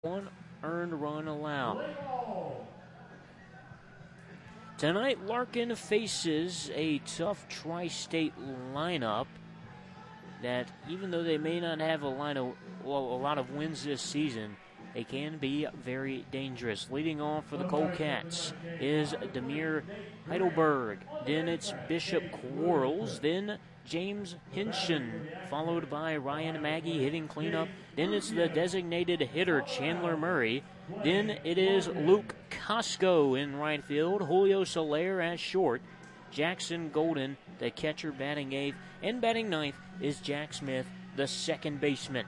1 earned run allowed. Tonight, Larkin faces a tough Tri-State lineup that, even though they may not have a lot of wins this season, they can be very dangerous. Leading off for the Cold-Cats is Demir Heidelberg. Then it's Bishop Quarles. Then James Hinshin, followed by Ryan Maggie hitting cleanup. Then it's the designated hitter, Chandler Murray. Then it is Luke Costco in right field, Julio Soler at short, Jackson Golden, the catcher, batting eighth, and batting ninth is Jack Smith, the second baseman.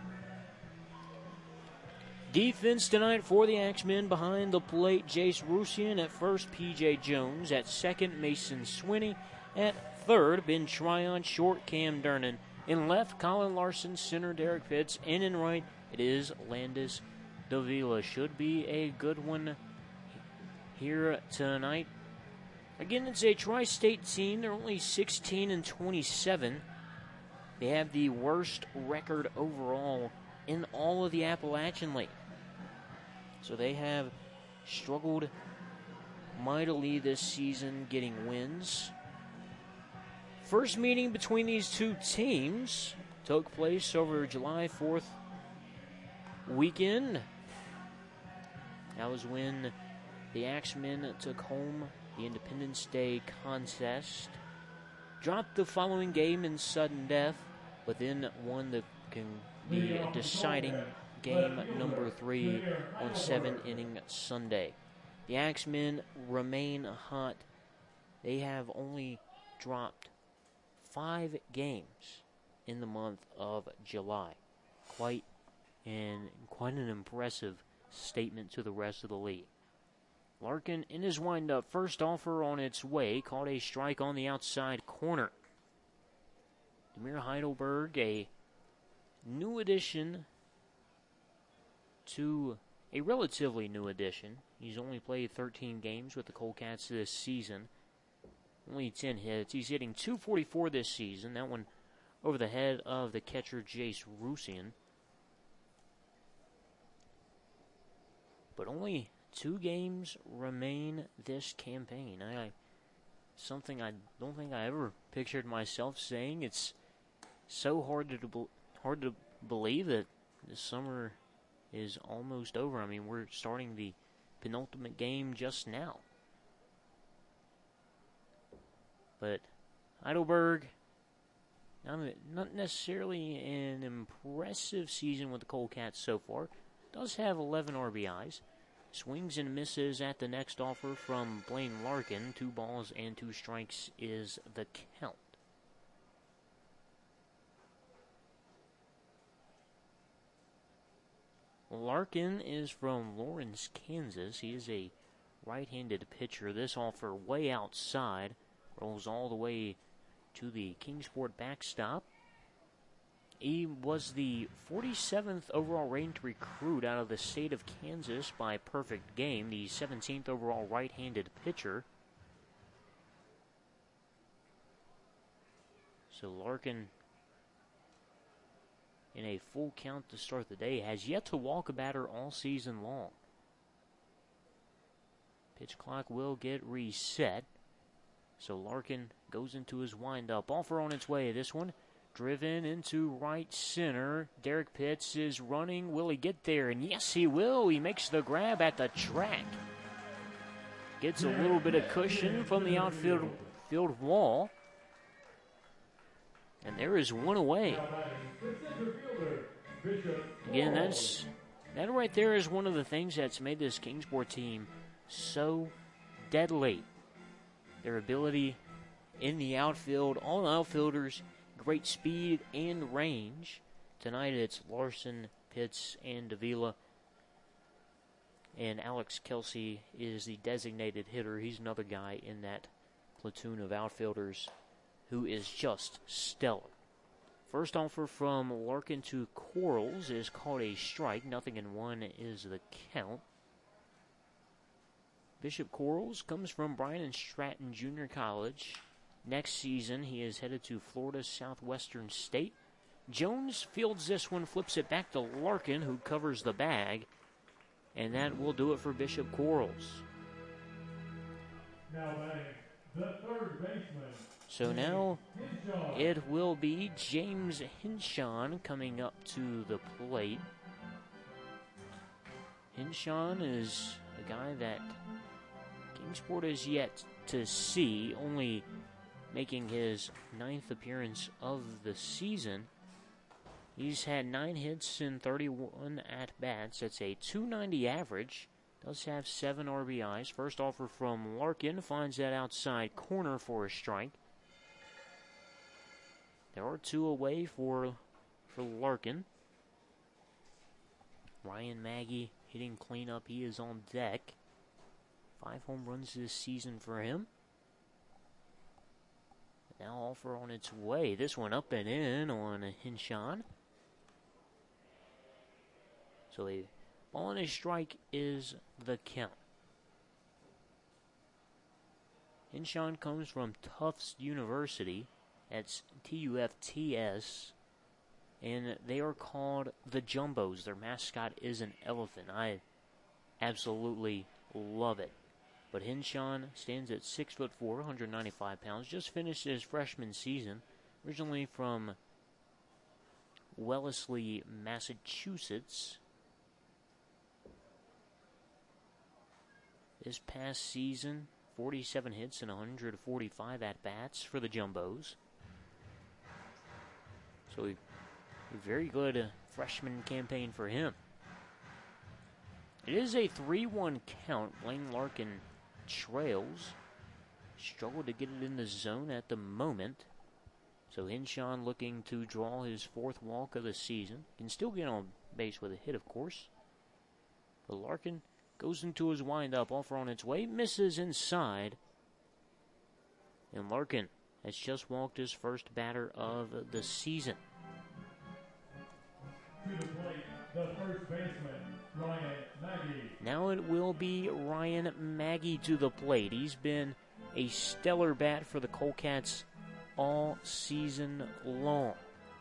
Defense tonight for the Axemen: behind the plate, Jace Rusian; at first, P.J. Jones; at second, Mason Swinney; at third, Ben Tryon; short, Cam Durnan; in left, Colin Larson; center, Derek Pitts; and in right, it is Landis Davila. Should be a good one here tonight. Again, it's a Tri-State team. They're only 16-27. They have the worst record overall in all of the Appalachian League. So they have struggled mightily this season getting wins. First meeting between these two teams took place over July 4th weekend. That was when the Axemen took home the Independence Day contest, dropped the following game in sudden death, but then won the deciding game number 3 on 7-inning Sunday. The Axemen remain hot. They have only dropped 5 games in the month of July. Quite an impressive statement to the rest of the league. Larkin in his windup, first offer on its way, caught a strike on the outside corner. Demir Heidelberg, a new addition to a relatively new addition. He's only played 13 games with the Cold-Cats this season. Only 10 hits. He's hitting .244 this season. That one over the head of the catcher, Jace Rusian. But only 2 games remain this campaign. Something I don't think I ever pictured myself saying. It's so hard to believe that the summer is almost over. I mean, we're starting the penultimate game just now. But Heidelberg, not necessarily an impressive season with the Cold-Cats so far. Does have 11 RBIs. Swings and misses at the next offer from Blaine Larkin. 2 balls and 2 strikes is the count. Larkin is from Lawrence, Kansas. He is a right-handed pitcher. This offer way outside. Rolls all the way to the Kingsport backstop. He was the 47th overall ranked recruit out of the state of Kansas by Perfect Game, the 17th overall right-handed pitcher. So Larkin, in a full count to start the day, has yet to walk a batter all season long. Pitch clock will get reset. So Larkin goes into his windup. Offer on its way. This one driven into right center. Derek Pitts is running. Will he get there? And yes, he will. He makes the grab at the track. Gets a little bit of cushion from the outfield wall. And there is one away. Again, that right there is one of the things that's made this Kingsport team so deadly. Their ability in the outfield, all outfielders, great speed and range. Tonight it's Larson, Pitts, and Davila. And Alex Kelsey is the designated hitter. He's another guy in that platoon of outfielders who is just stellar. First offer from Larkin to Quarles is called a strike. 0-1 is the count. Bishop Quarles comes from Bryan and Stratton Junior College. Next season, he is headed to Florida Southwestern State. Jones fields this one, flips it back to Larkin, who covers the bag. And that will do it for Bishop Quarles. Now batting, the third baseman. So now Hinshaw. it will be James Hinshaw coming up to the plate. Hinshaw is a guy that Kingsport has yet to see, only making his 9th appearance of the season. He's had 9 hits in 31 at-bats. That's a .290 average. Does have 7 RBIs. First offer from Larkin finds that outside corner for a strike. There are 2 away for Larkin. Ryan Maggie hitting cleanup. He is on deck. 5 home runs this season for him. Now offer on its way. This one up and in on Hinshaw. So a ball and a strike is the count. Hinshaw comes from Tufts University. That's Tufts. And they are called the Jumbos. Their mascot is an elephant. I absolutely love it. But Hinshaw stands at 6'4", 195 pounds. Just finished his freshman season. Originally from Wellesley, Massachusetts. This past season, 47 hits and 145 at-bats for the Jumbos. So a very good freshman campaign for him. It is a 3-1 count. Blaine Larkin trails. Struggled to get it in the zone at the moment. So Hinshaw looking to draw his 4th walk of the season. Can still get on base with a hit, of course. But Larkin goes into his windup, offer on its way, misses inside. And Larkin has just walked his first batter of the season. To the plate, the first baseman, Ryan Maggie. Now it will be Ryan Maggie to the plate. He's been a stellar bat for the Colecats all season long.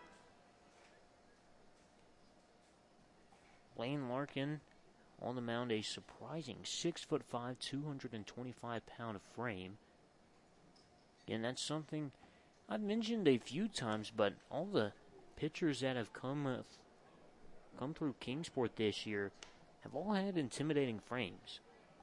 Blaine Larkin on the mound, a surprising 6'5", 225-pound frame. Again, that's something I've mentioned a few times, but all the pitchers that have come through Kingsport this year have all had intimidating frames.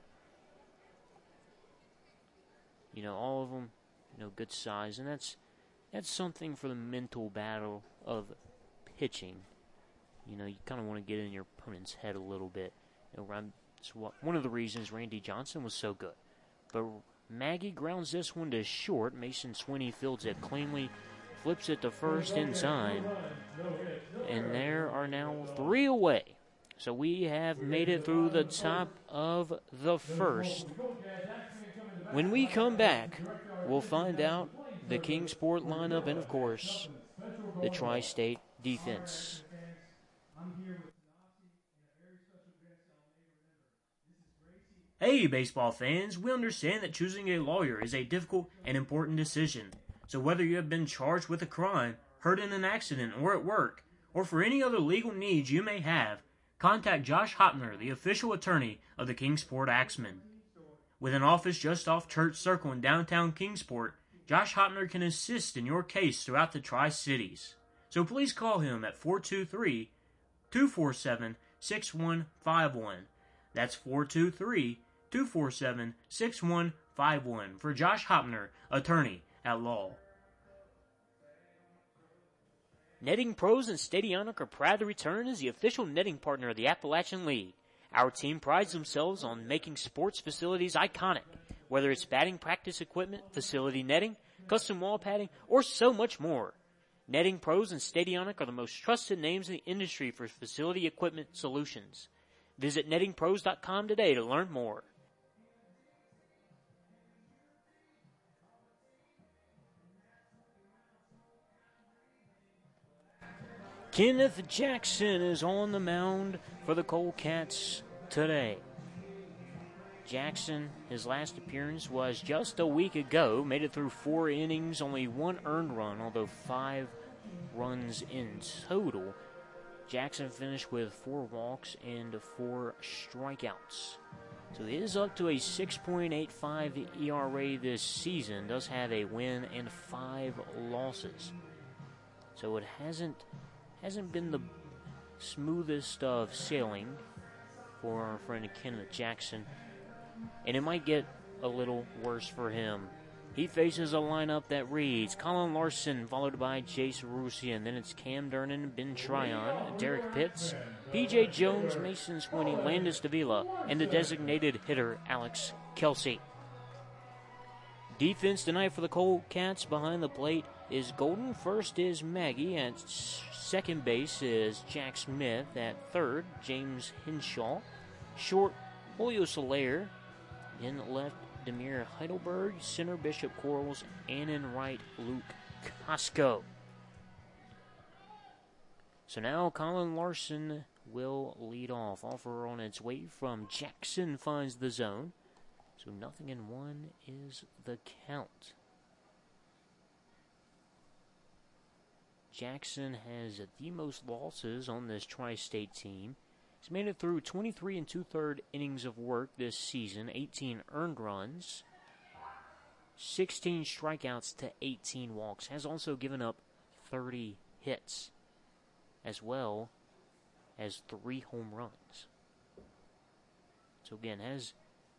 You know, all of them, good size, and that's something for the mental battle of pitching. You kind of want to get in your opponent's head a little bit. It's one of the reasons Randy Johnson was so good. But Maggie grounds this one to short. Mason Swinney fields it cleanly, flips it to first in time. And there are now 3 away. So we have made it through the top of the first. When we come back, we'll find out the Kingsport lineup and, of course, the Tri-State defense. Hey, baseball fans, we understand that choosing a lawyer is a difficult and important decision. So whether you have been charged with a crime, hurt in an accident, or at work, or for any other legal needs you may have, contact Josh Hopner, the official attorney of the Kingsport Axemen. With an office just off Church Circle in downtown Kingsport, Josh Hopner can assist in your case throughout the Tri-Cities. So please call him at 423-247-6151. That's 423-247-6151 for Josh Hopner, attorney at law. Netting Pros and Stadionic are proud to return as the official netting partner of the Appalachian League. Our team prides themselves on making sports facilities iconic, whether it's batting practice equipment, facility netting, custom wall padding, or so much more. Netting Pros and Stadionic are the most trusted names in the industry for facility equipment solutions. Visit nettingpros.com today to learn more. Kenneth Jackson is on the mound for the Colecats today. Jackson, his last appearance was just a week ago, made it through 4 innings, only 1 earned run, although 5 runs in total. Jackson finished with 4 walks and 4 strikeouts. So he is up to a 6.85 ERA this season. Does have a win and 5 losses. So it hasn't been the smoothest of sailing for our friend Kenneth Jackson. And it might get a little worse for him. He faces a lineup that reads Colin Larson, followed by Jace Rusian. Then it's Cam Durnan, Ben Tryon, Derek Pitts, P.J. Jones, Mason Swinney, Landis Davila, and the designated hitter, Alex Kelsey. Defense tonight for the Colt Cats behind the plate is Golden. First is Maggie. At second base is Jack Smith. At third, James Henshaw. Short, Julio Soler. In left, Demir Heidelberg. Center, Bishop Quarles. And in right, Luke Costco. So now Colin Larson will lead off. Offer on its way from Jackson finds the zone. So 0-1 is the count. Jackson has the most losses on this Tri-State team. He's made it through 23 2/3 innings of work this season, 18 earned runs, 16 strikeouts to 18 walks. Has also given up 30 hits, as well as 3 home runs. So again, has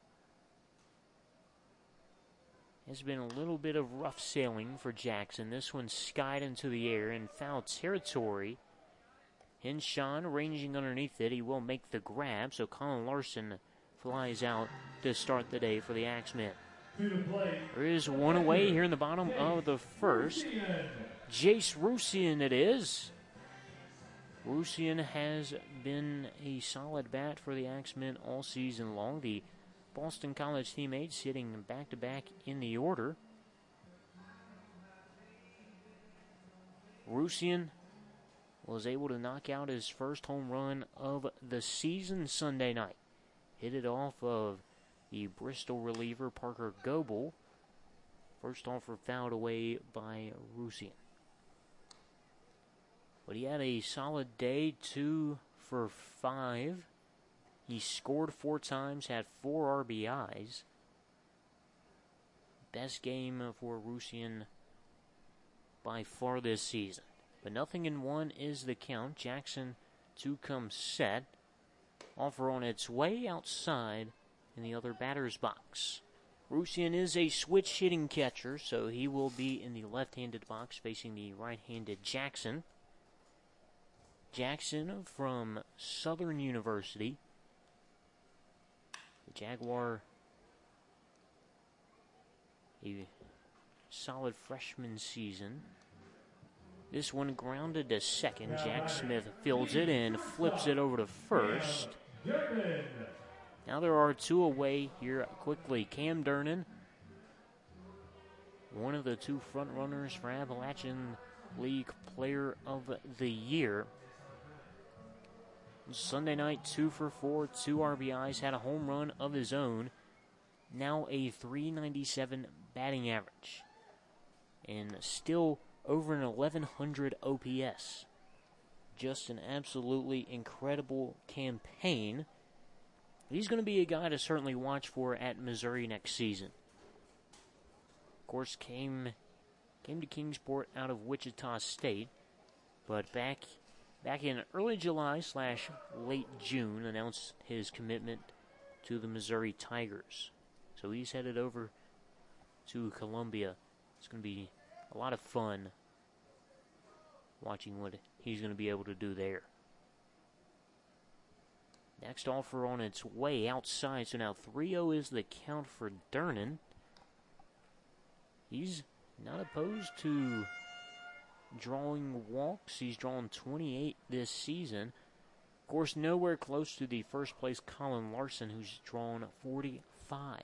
been a little bit of rough sailing for Jackson. This one skied into the air in foul territory. Henshaw ranging underneath it. He will make the grab, so Colin Larson flies out to start the day for the Axemen. There is one away here in the bottom of the first. Jace Rusian it is. Rusian has been a solid bat for the Axemen all season long. The Boston College teammates hitting back-to-back in the order. Rusian was able to knock out his first home run of the season Sunday night. Hit it off of the Bristol reliever Parker Goebel. First offer fouled away by Rusian. But he had a solid day, 2 for 5. He scored 4 times, had 4 RBIs. Best game for Rusian by far this season. But 0-1 is the count. Jackson to come set. Offer on its way outside in the other batter's box. Rusian is a switch hitting catcher, so he will be in the left-handed box facing the right-handed Jackson. Jackson from Southern University. The Jaguar, a solid freshman season. This one grounded to second. Jack Smith fields it and flips it over to first. Now there are 2 away here quickly. Cam Durnan, one of the 2 front runners for Appalachian League Player of the Year. Sunday night, 2 for 4, 2 RBIs, had a home run of his own. Now a .397 batting average. And still over an 1100 OPS. Just an absolutely incredible campaign. He's going to be a guy to certainly watch for at Missouri next season. Of course, came to Kingsport out of Wichita State, but back in early July / late June, announced his commitment to the Missouri Tigers. So he's headed over to Columbia. It's going to be a lot of fun watching what he's going to be able to do there. Next offer on its way outside. So now 3-0 is the count for Durnan. He's not opposed to drawing walks. He's drawn 28 this season. Of course, nowhere close to the first place Colin Larson, who's drawn 45.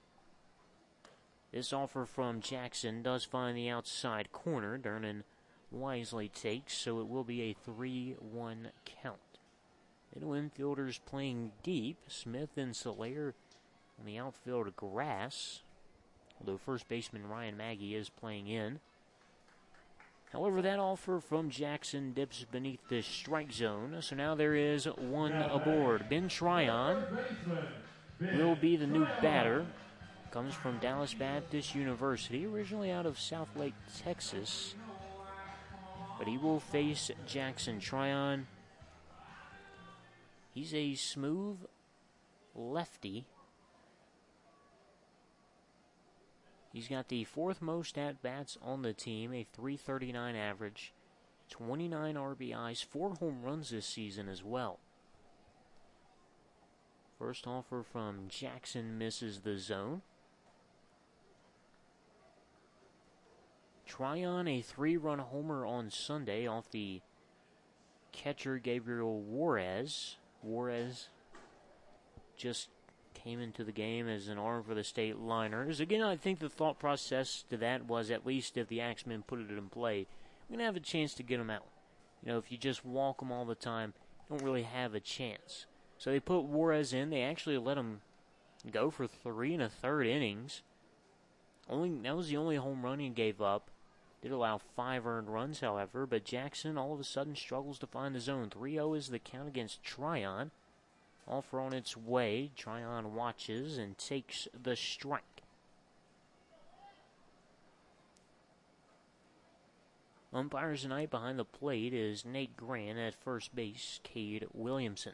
This offer from Jackson does find the outside corner. Durnan wisely takes, so it will be a 3-1 count. Middle infielders playing deep. Smith and Soler on the outfield grass, although first baseman Ryan Maggie is playing in. However, that offer from Jackson dips beneath the strike zone, so now there is one aboard. Ben Tryon will be the new batter. Comes from Dallas Baptist University, originally out of Southlake, Texas. But he will face Jackson Tryon. He's a smooth lefty. He's got the fourth most at-bats on the team, a .339 average, 29 RBIs, 4 home runs this season as well. First offer from Jackson misses the zone. Tryon, a 3-run homer on Sunday off the catcher Gabriel Juarez. Juarez just came into the game as an arm for the State Liners. Again, I think the thought process to that was, at least if the Axemen put it in play, we're going to have a chance to get them out. You know, if you just walk them all the time, you don't really have a chance. So they put Juarez in. They actually let him go for 3 1/3 innings. That was the only home run he gave up. Did allow 5 earned runs, however, but Jackson all of a sudden struggles to find the zone. 3-0 is the count against Tryon. Offer on its way. Tryon watches and takes the strike. Umpires tonight behind the plate is Nate Grant. At first base, Cade Williamson.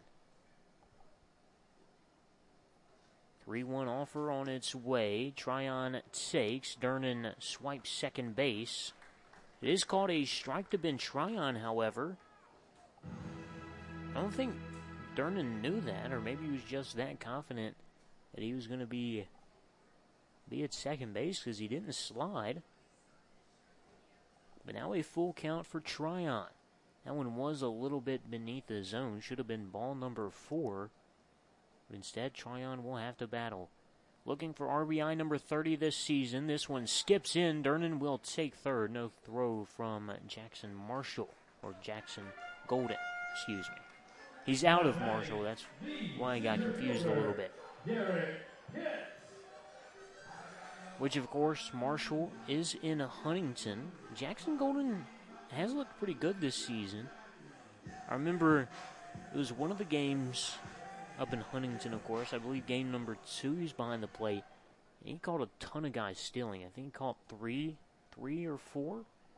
3-1 offer on its way. Tryon takes. Dernan swipes second base. It is called a strike to Ben Tryon, however. I don't think Dernan knew that, or maybe he was just that confident that he was going to be at second base because he didn't slide. But now a full count for Tryon. That one was a little bit beneath the zone. Should have been ball number 4. But instead, Tryon will have to battle. Looking for RBI number 30 this season. This one skips in. Dernan will take third. No throw from Jackson Marshall. Or Jackson Golden, excuse me. He's out of Marshall. That's why I got confused a little bit. Which, of course, Marshall is in Huntington. Jackson Golden has looked pretty good this season. I remember it was one of the games up in Huntington, of course. I believe game number 2, he's behind the plate. And he caught a ton of guys stealing. I think he caught 3 or 4.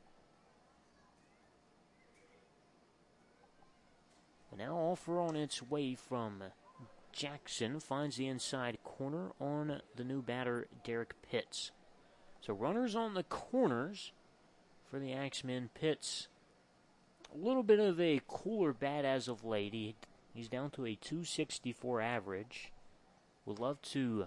But now offer on its way from Jackson. Finds the inside corner on the new batter, Derek Pitts. So runners on the corners for the Axemen. Pitts, a little bit of a cooler bat as of late. He's down to a .264 average. Would love to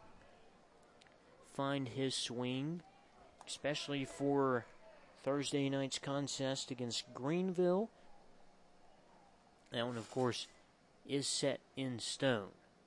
find his swing, especially for Thursday night's contest against Greenville. That one, of course, is set in stone.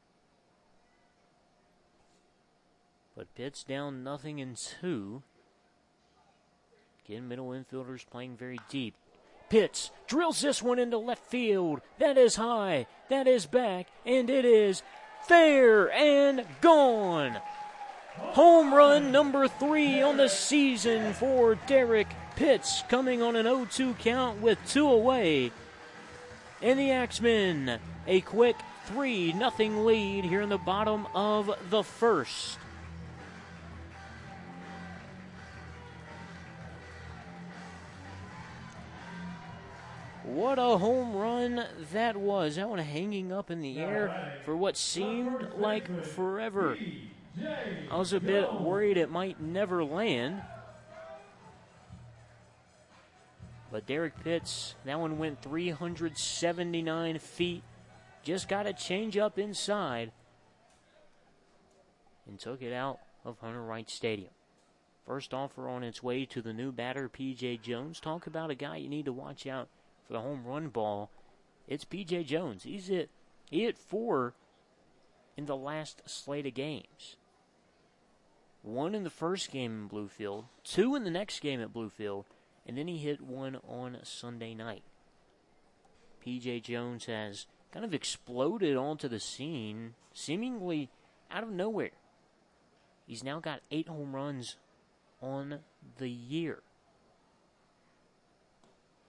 But Pitts down 0-2. Again, middle infielders playing very deep. Pitts drills this one into left field. That is high. That is back. And it is fair and gone. Home run number 3 on the season for Derek Pitts, coming on an 0-2 count with 2 away. And the Axemen, a quick 3-0 lead here in the bottom of the first. What a home run that was. That one hanging up in the air for what seemed like forever. I was a bit worried it might never land. But Derek Pitts, that one went 379 feet. Just got a change up inside and took it out of Hunter Wright Stadium. First offer on its way to the new batter, P.J. Jones. Talk about a guy you need to watch out for the home run ball. It's P.J. Jones. He hit 4 in the last slate of games. 1 in the first game in Bluefield, 2 in the next game at Bluefield, and then he hit 1 on Sunday night. P.J. Jones has kind of exploded onto the scene, seemingly out of nowhere. He's now got 8 home runs on the year.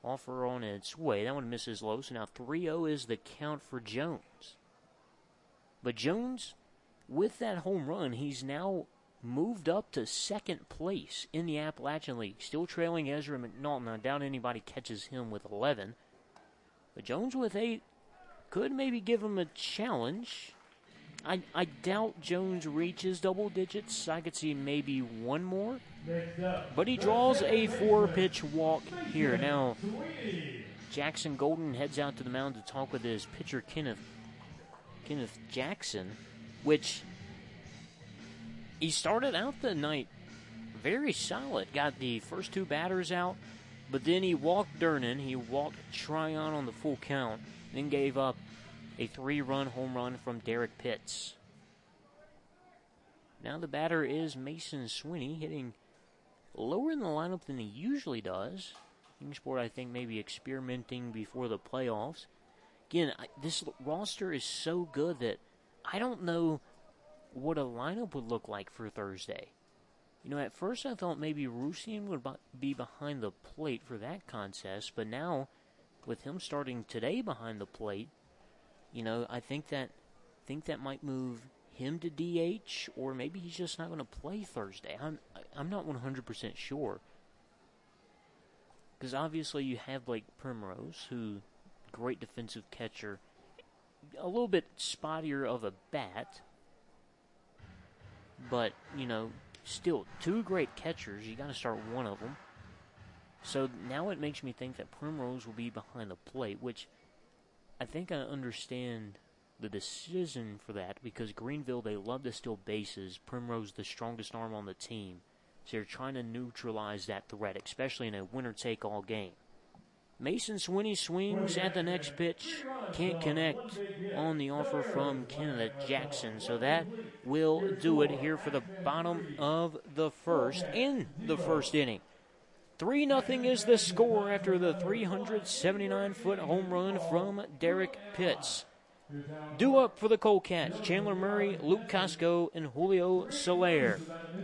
Offer on its way. That one misses low, so now 3-0 is the count for Jones. But Jones, with that home run, he's now moved up to second place in the Appalachian League, still trailing Ezra McNaughton. I doubt anybody catches him with 11. But Jones with 8 could maybe give him a challenge. I doubt Jones reaches double digits. I could see maybe one more. But he draws a 4-pitch walk here. Now, Jackson Golden heads out to the mound to talk with his pitcher, Kenneth Jackson, which he started out the night very solid. Got the first 2 batters out, but then he walked Durnan. He walked Tryon on the full count, then gave up a 3-run home run from Derek Pitts. Now the batter is Mason Swinney, hitting lower in the lineup than he usually does. Kingsport, I think, maybe experimenting before the playoffs. Again, this roster is so good that I don't know what a lineup would look like for Thursday. You know, at first I thought maybe Rusian would be behind the plate for that contest, but now, with him starting today behind the plate, you know, I think that might move him to DH, or maybe he's just not going to play Thursday. I'm not 100% sure. Because obviously you have Blake Primrose, who, great defensive catcher, a little bit spottier of a bat, but, you know, still 2 great catchers. You got to start one of them. So now it makes me think that Primrose will be behind the plate, which I think I understand the decision for that, because Greenville, they love to steal bases. Primrose, the strongest arm on the team. So they're trying to neutralize that threat, especially in a winner-take-all game. Mason Swinney swings at the next pitch. Can't connect on the offer from Kenneth Jackson. So that will do it here for the bottom of the first, in the first inning. 3-0 is the score after the 379-foot home run from Derek Pitts. Due up for the Coldcats, Chandler Murray, Luke Costco, and Julio Soler.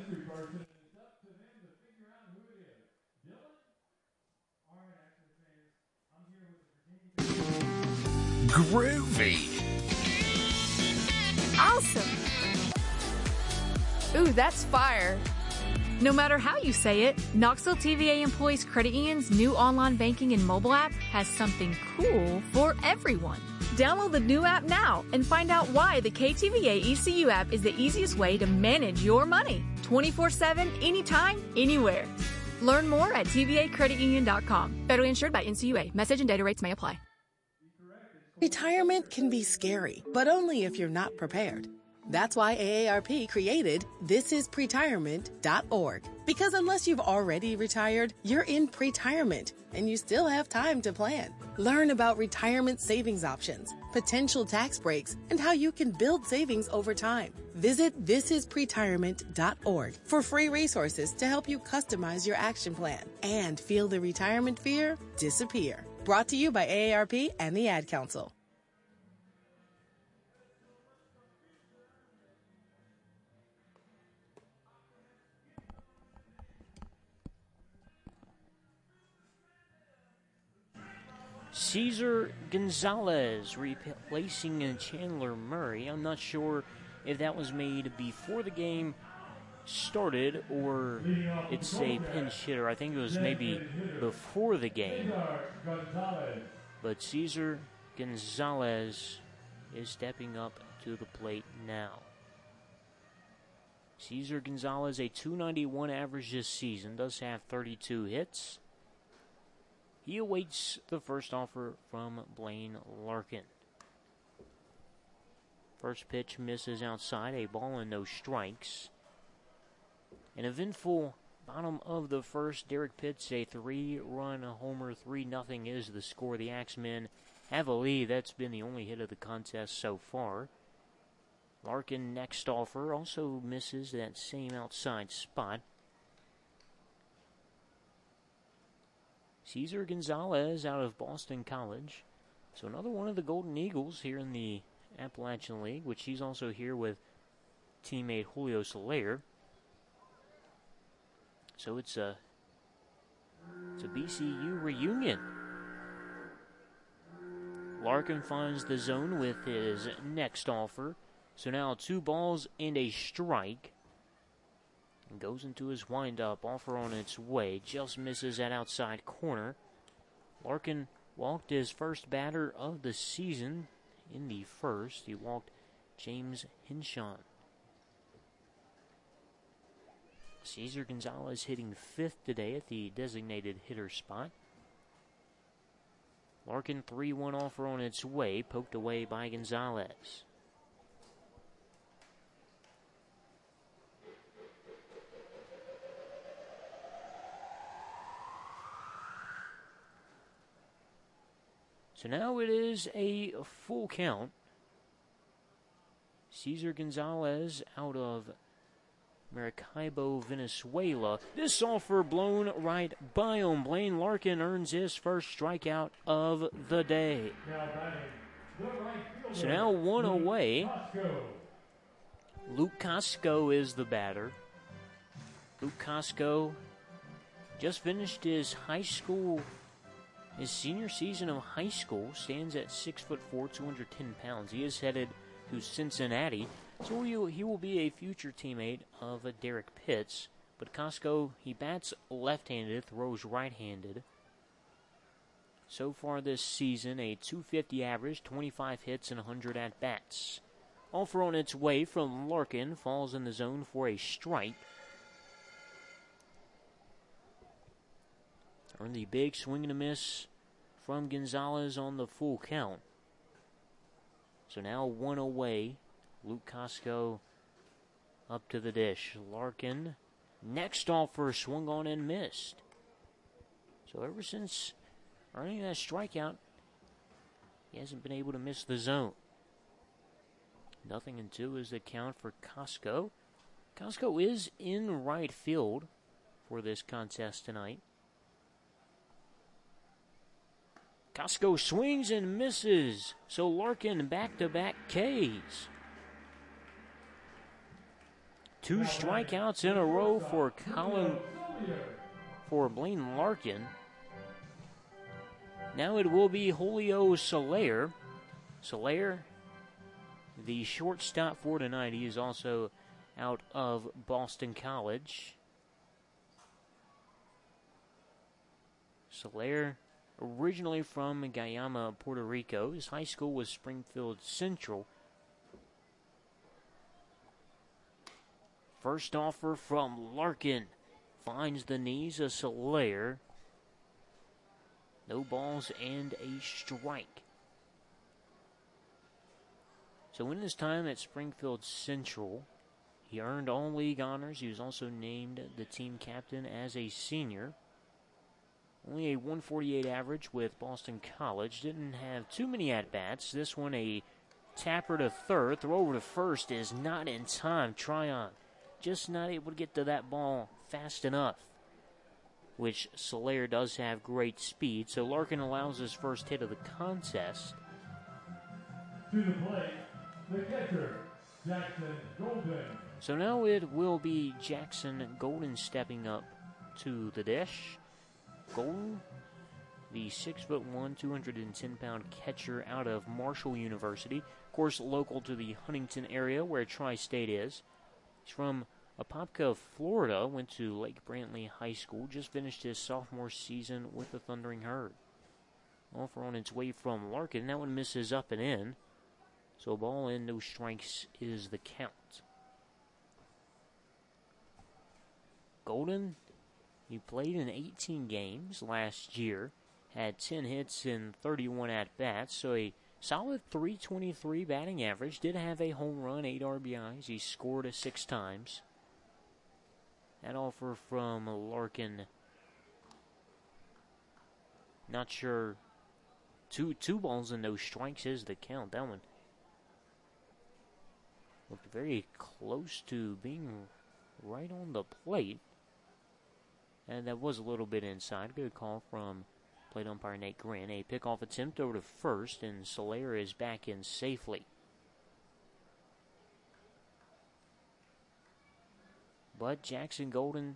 Groovy. Awesome. Ooh, that's fire. No matter how you say it, Knoxville TVA Employees Credit Union's new online banking and mobile app has something cool for everyone. Download the new app now and find out why the KTVA ECU app is the easiest way to manage your money. 24/7, anytime, anywhere. Learn more at tvacreditunion.com. Federally insured by NCUA. Message and data rates may apply. Retirement can be scary, but only if you're not prepared. That's why AARP created thisispretirement.org. Because unless you've already retired, you're in pretirement, and you still have time to plan. Learn about retirement savings options, potential tax breaks, and how you can build savings over time. Visit thisispretirement.org for free resources to help you customize your action plan and feel the retirement fear disappear. Brought to you by AARP and the Ad Council. Cesar Gonzalez replacing Chandler Murray. I'm not sure if that was made before the game started or it's a pinch hitter. I think it was maybe before the game. But Cesar Gonzalez is stepping up to the plate now. Cesar Gonzalez, a .291 average this season, does have 32 hits. He awaits the first offer from Blaine Larkin. First pitch misses outside, a ball and no strikes. An eventful bottom of the first. Derek Pitts, a 3-run homer. 3-0 is the score. The Axemen have a lead. That's been the only hit of the contest so far. Larkin, next offer, also misses that same outside spot. Cesar Gonzalez out of Boston College. So another one of the Golden Eagles here in the Appalachian League, which he's also here with teammate Julio Soler. So it's a BCU reunion Larkin finds the zone with his next offer. So now 2 balls and a strike. And goes into his windup. Offer on its way. Just misses that outside corner. Larkin walked his first batter of the season in the first. He walked James Hinshaw. Cesar Gonzalez hitting 5th today at the designated hitter spot. Larkin 3-1 offer on its way, poked away by Gonzalez. So now it is a full count. Cesar Gonzalez out of Maracaibo, Venezuela. This offer blown right by him. Blaine Larkin earns his first strikeout of the day. So now 1 away. Luke Costco is the batter. Luke Costco just finished his senior season of high school, stands at 6'4", 210 pounds. He is headed to Cincinnati, so he will be a future teammate of Derek Pitts. But Costco, he bats left-handed, throws right-handed. So far this season, a .250 average, 25 hits, and 100 at-bats. Offer on its way from Larkin, falls in the zone for a strike. Earned the big swing and a miss from Gonzalez on the full count. So now 1 away. Luke Costco up to the dish. Larkin, next offer, swung on and missed. So ever since earning that strikeout, he hasn't been able to miss the zone. 0-2 is the count for Costco. Costco is in right field for this contest tonight. Costco swings and misses. So Larkin back-to-back Ks. 2 strikeouts in a row for Blaine Larkin. Now it will be Julio Soler. Soler, the shortstop for tonight. He is also out of Boston College. Soler, originally from Guayama, Puerto Rico. His high school was Springfield Central. First offer from Larkin. Finds the knees of Soler. No balls and a strike. So in his time at Springfield Central, he earned all league honors. He was also named the team captain as a senior. Only a 148 average with Boston College. Didn't have too many at-bats. This one a tapper to third. Throw over to first is not in time. Tryon just not able to get to that ball fast enough, which Soler does have great speed. So Larkin allows his first hit of the contest. To the plate, the catcher, Jackson Golden. So now it will be Jackson Golden stepping up to the dish. Golden, the 6'1", 210-pound catcher out of Marshall University. Of course, local to the Huntington area where Tri-State is. He's from Apopka, Florida, went to Lake Brantley High School, just finished his sophomore season with the Thundering Herd. Offer on its way from Larkin. That one misses up and in. So a ball in, no strikes is the count. Golden, he played in 18 games last year, had 10 hits and 31 at-bats, so a solid .323 batting average. Did have a home run, 8 RBIs. He scored 6 times. That offer from Larkin, not sure. Two balls and no strikes is the count. That one looked very close to being right on the plate. And that was a little bit inside. Good call from plate umpire Nate Grant. A pickoff attempt over to first, and Soler is back in safely. But Jackson Golden,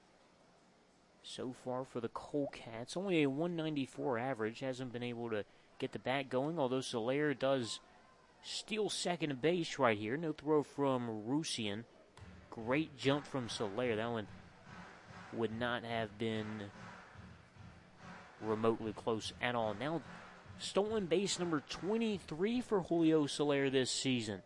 so far for the Colecats, only a 194 average. Hasn't been able to get the bat going, although Soler does steal second base right here. No throw from Rusian. Great jump from Soler. That one would not have been remotely close at all. Now, stolen base number 23 for Julio Soler this season.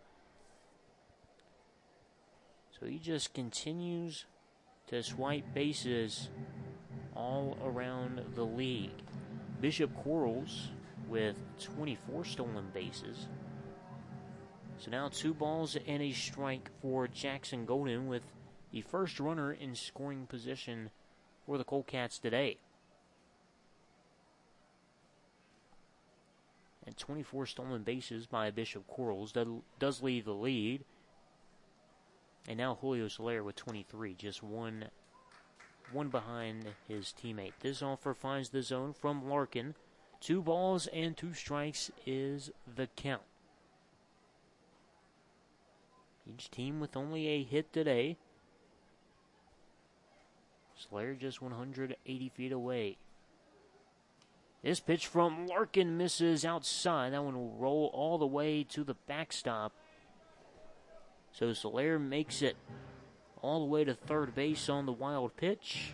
So he just continues to swipe bases all around the league. Bishop Quarles with 24 stolen bases. So now 2 balls and a strike for Jackson Golden with the first runner in scoring position for the Coldcats today. And 24 stolen bases by Bishop Quarles does lead the lead. And now Julio Soler with 23, just one behind his teammate. This offer finds the zone from Larkin. 2 balls and 2 strikes is the count. Each team with only a hit today. Soler just 180 feet away. This pitch from Larkin misses outside. That one will roll all the way to the backstop. So Soler makes it all the way to third base on the wild pitch.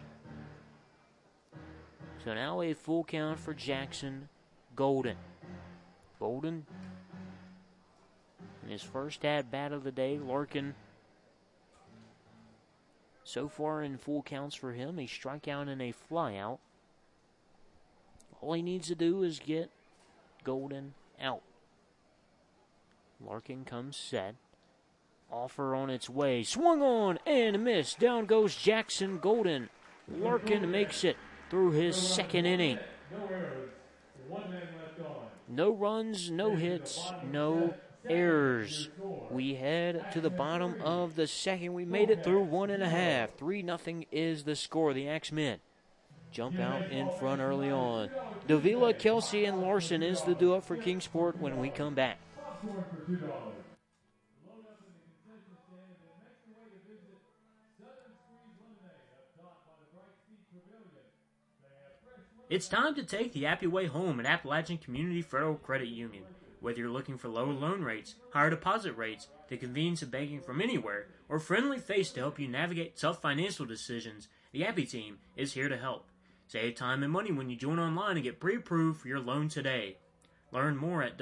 So now a full count for Jackson Golden. Golden in his first at-bat of the day. Larkin so far in full counts for him. A strikeout and a flyout. All he needs to do is get Golden out. Larkin comes set. Offer on its way. Swung on and a miss. Down goes Jackson Golden. Larkin makes it through his second inning. No runs, no hits, no errors. We head to the bottom of the second. We made it through 1.5. 3-0 is the score. The Axemen jump out in front early on. Davila, Kelsey, and Larson is the do-up for Kingsport when we come back. It's time to take the Appy Way home at Appalachian Community Federal Credit Union. Whether you're looking for lower loan rates, higher deposit rates, the convenience of banking from anywhere, or a friendly face to help you navigate tough financial decisions, the Appy team is here to help. Save time and money when you join online and get pre-approved for your loan today. Learn more at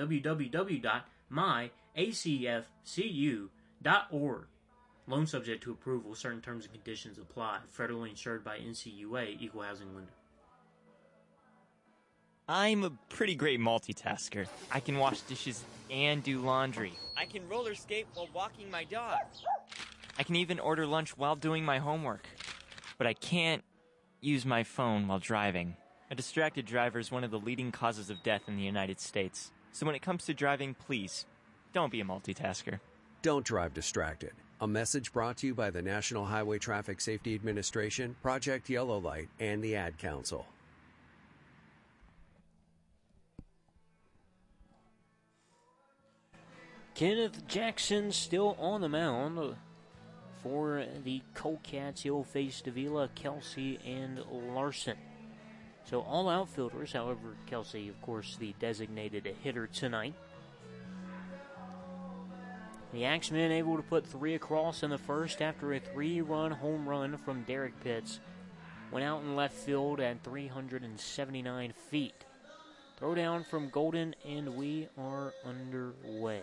www.myacfcu.org. Loan subject to approval. Certain terms and conditions apply. Federally insured by NCUA, Equal Housing Lender. I'm a pretty great multitasker. I can wash dishes and do laundry. I can roller skate while walking my dog. I can even order lunch while doing my homework. But I can't use my phone while driving. A distracted driver is one of the leading causes of death in the United States. So when it comes to driving, please, don't be a multitasker. Don't drive distracted. A message brought to you by the National Highway Traffic Safety Administration, Project Yellow Light, and the Ad Council. Kenneth Jackson still on the mound for the Coldcats. He'll face Davila, Kelsey, and Larson. So all outfielders, however, Kelsey, of course, the designated hitter tonight. The Axemen able to put 3 across in the first after a 3-run home run from Derek Pitts. Went out in left field at 379 feet. Throw down from Golden, and we are underway.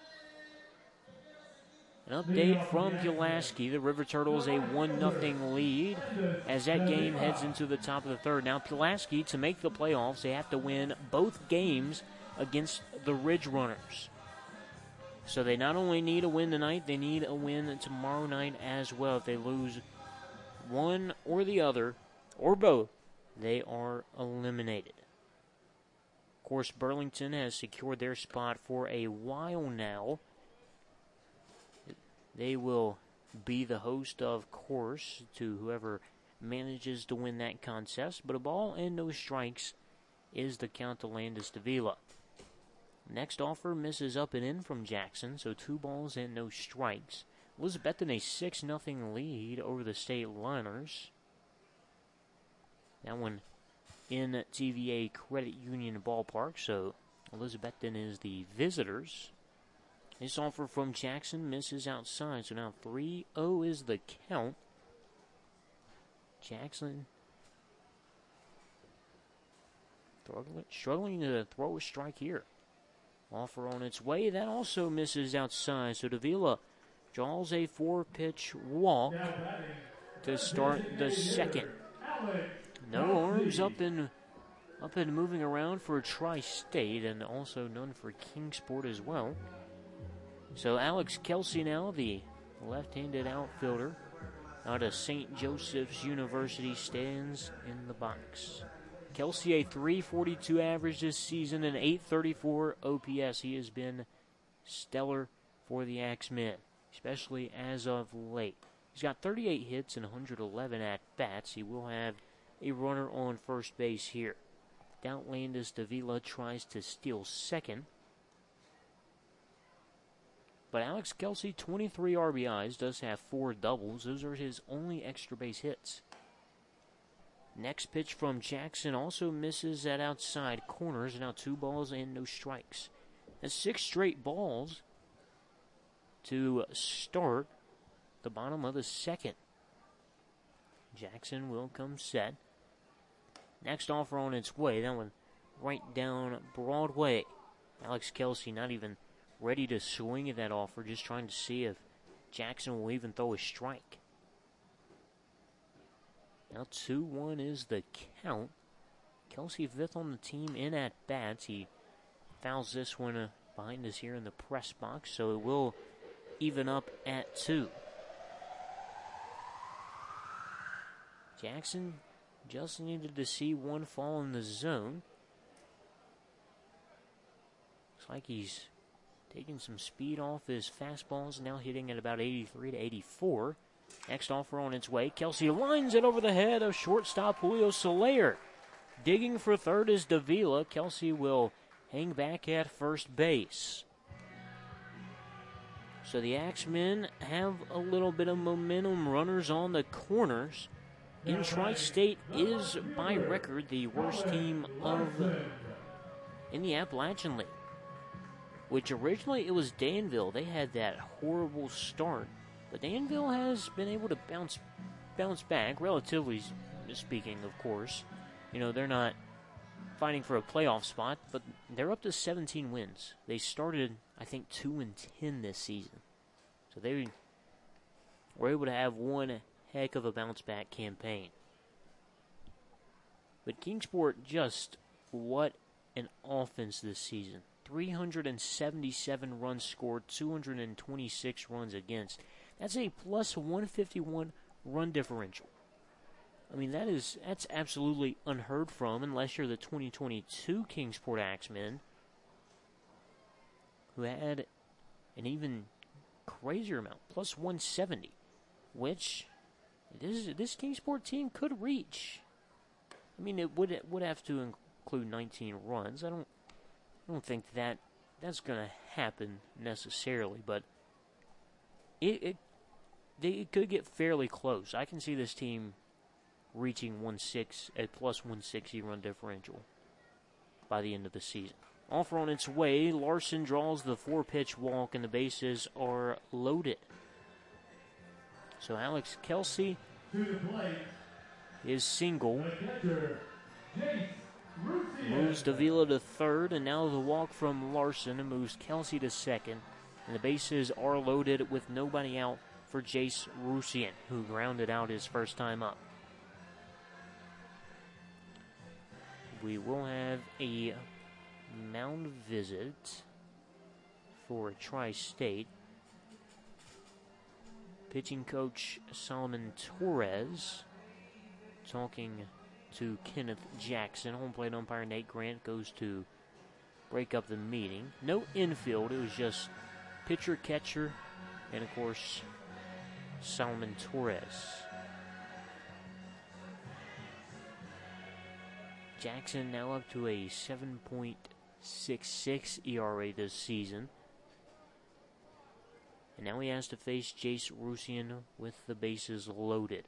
An update from Pulaski. The River Turtles a 1-0 lead as that game heads into the top of the third. Now Pulaski, to make the playoffs, they have to win both games against the Ridge Runners. So they not only need a win tonight, they need a win tomorrow night as well. If they lose one or the other, or both, they are eliminated. Of course, Burlington has secured their spot for a while now. They will be the host, of course, to whoever manages to win that contest. But a ball and no strikes is the count to Landis Davila. Next offer misses up and in from Jackson, so 2 balls and no strikes. Elizabethton a 6-0 lead over the State Liners. That one in TVA Credit Union Ballpark, so Elizabethton is the visitors. This offer from Jackson misses outside, so now 3-0 is the count. Jackson struggling to throw a strike here. Offer on its way, that also misses outside, so Davila draws a 4-pitch walk to start the second. No arms up and moving around for Tri-State, and also none for Kingsport as well. So Alex Kelsey now, the left-handed outfielder out of St. Joseph's University, stands in the box. Kelsey, a .342 average this season and .834 OPS. He has been stellar for the Axemen, especially as of late. He's got 38 hits and 111 at-bats. He will have a runner on first base here. Doubtlandis Davila tries to steal second. But Alex Kelsey, 23 RBIs, does have 4 doubles. Those are his only extra base hits. Next pitch from Jackson also misses at outside corners. Now 2 balls and no strikes. That's 6 straight balls to start the bottom of the second. Jackson will come set. Next offer on its way. That one right down Broadway. Alex Kelsey not even ready to swing at that offer, just trying to see if Jackson will even throw a strike. Now 2-1 is the count. Kelsey 5th on the team in at-bats. He fouls this one behind us here in the press box, so it will even up at 2. Jackson just needed to see one fall in the zone. Looks like he's taking some speed off his fastballs, now hitting at about 83 to 84. Next offer on its way. Kelsey lines it over the head of shortstop Julio Soler. Digging for third is Davila. Kelsey will hang back at first base. So the Axemen have a little bit of momentum. Runners on the corners. In Tri-State is, by record, the worst team in the Appalachian League. Which originally it was Danville. They had that horrible start. But Danville has been able to bounce back, relatively speaking, of course. You know, they're not fighting for a playoff spot, but they're up to 17 wins. They started, I think, 2-10 this season. So they were able to have one heck of a bounce-back campaign. But Kingsport, just what an offense this season. 377 runs scored, 226 runs against. That's a plus 151 run differential. I mean, that's absolutely unheard from unless you're the 2022 Kingsport Axemen, who had an even crazier amount, plus 170, which this Kingsport team could reach. I mean, it would have to include 19 runs. I don't think that's going to happen necessarily, but it could get fairly close. I can see this team reaching a plus 160 run differential by the end of the season. Offer on its way. Larson draws the 4-pitch walk, and the bases are loaded. So Alex Kelsey is single. Moves Davila to third, and now the walk from Larson and moves Kelsey to second. And the bases are loaded with nobody out for Jace Rusian, who grounded out his first time up. We will have a mound visit for Tri-State. Pitching coach Solomon Torres talking to Kenneth Jackson. Home plate umpire Nate Grant goes to break up the meeting. No infield, it was just pitcher, catcher, and of course Solomon Torres. Jackson now up to a 7.66 ERA this season. And now he has to face Jace Rusian with the bases loaded.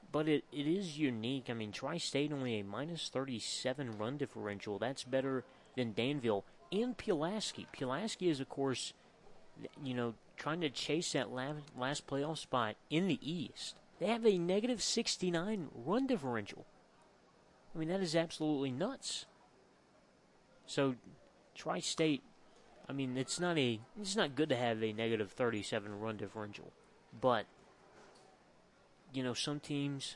But it is unique. I mean, Tri-State only a minus 37 run differential. That's better than Danville and Pulaski. Pulaski is, of course, trying to chase that last playoff spot in the East. They have a negative 69 run differential. I mean, that is absolutely nuts. So, Tri-State, I mean, it's not good to have a negative 37 run differential. But, some teams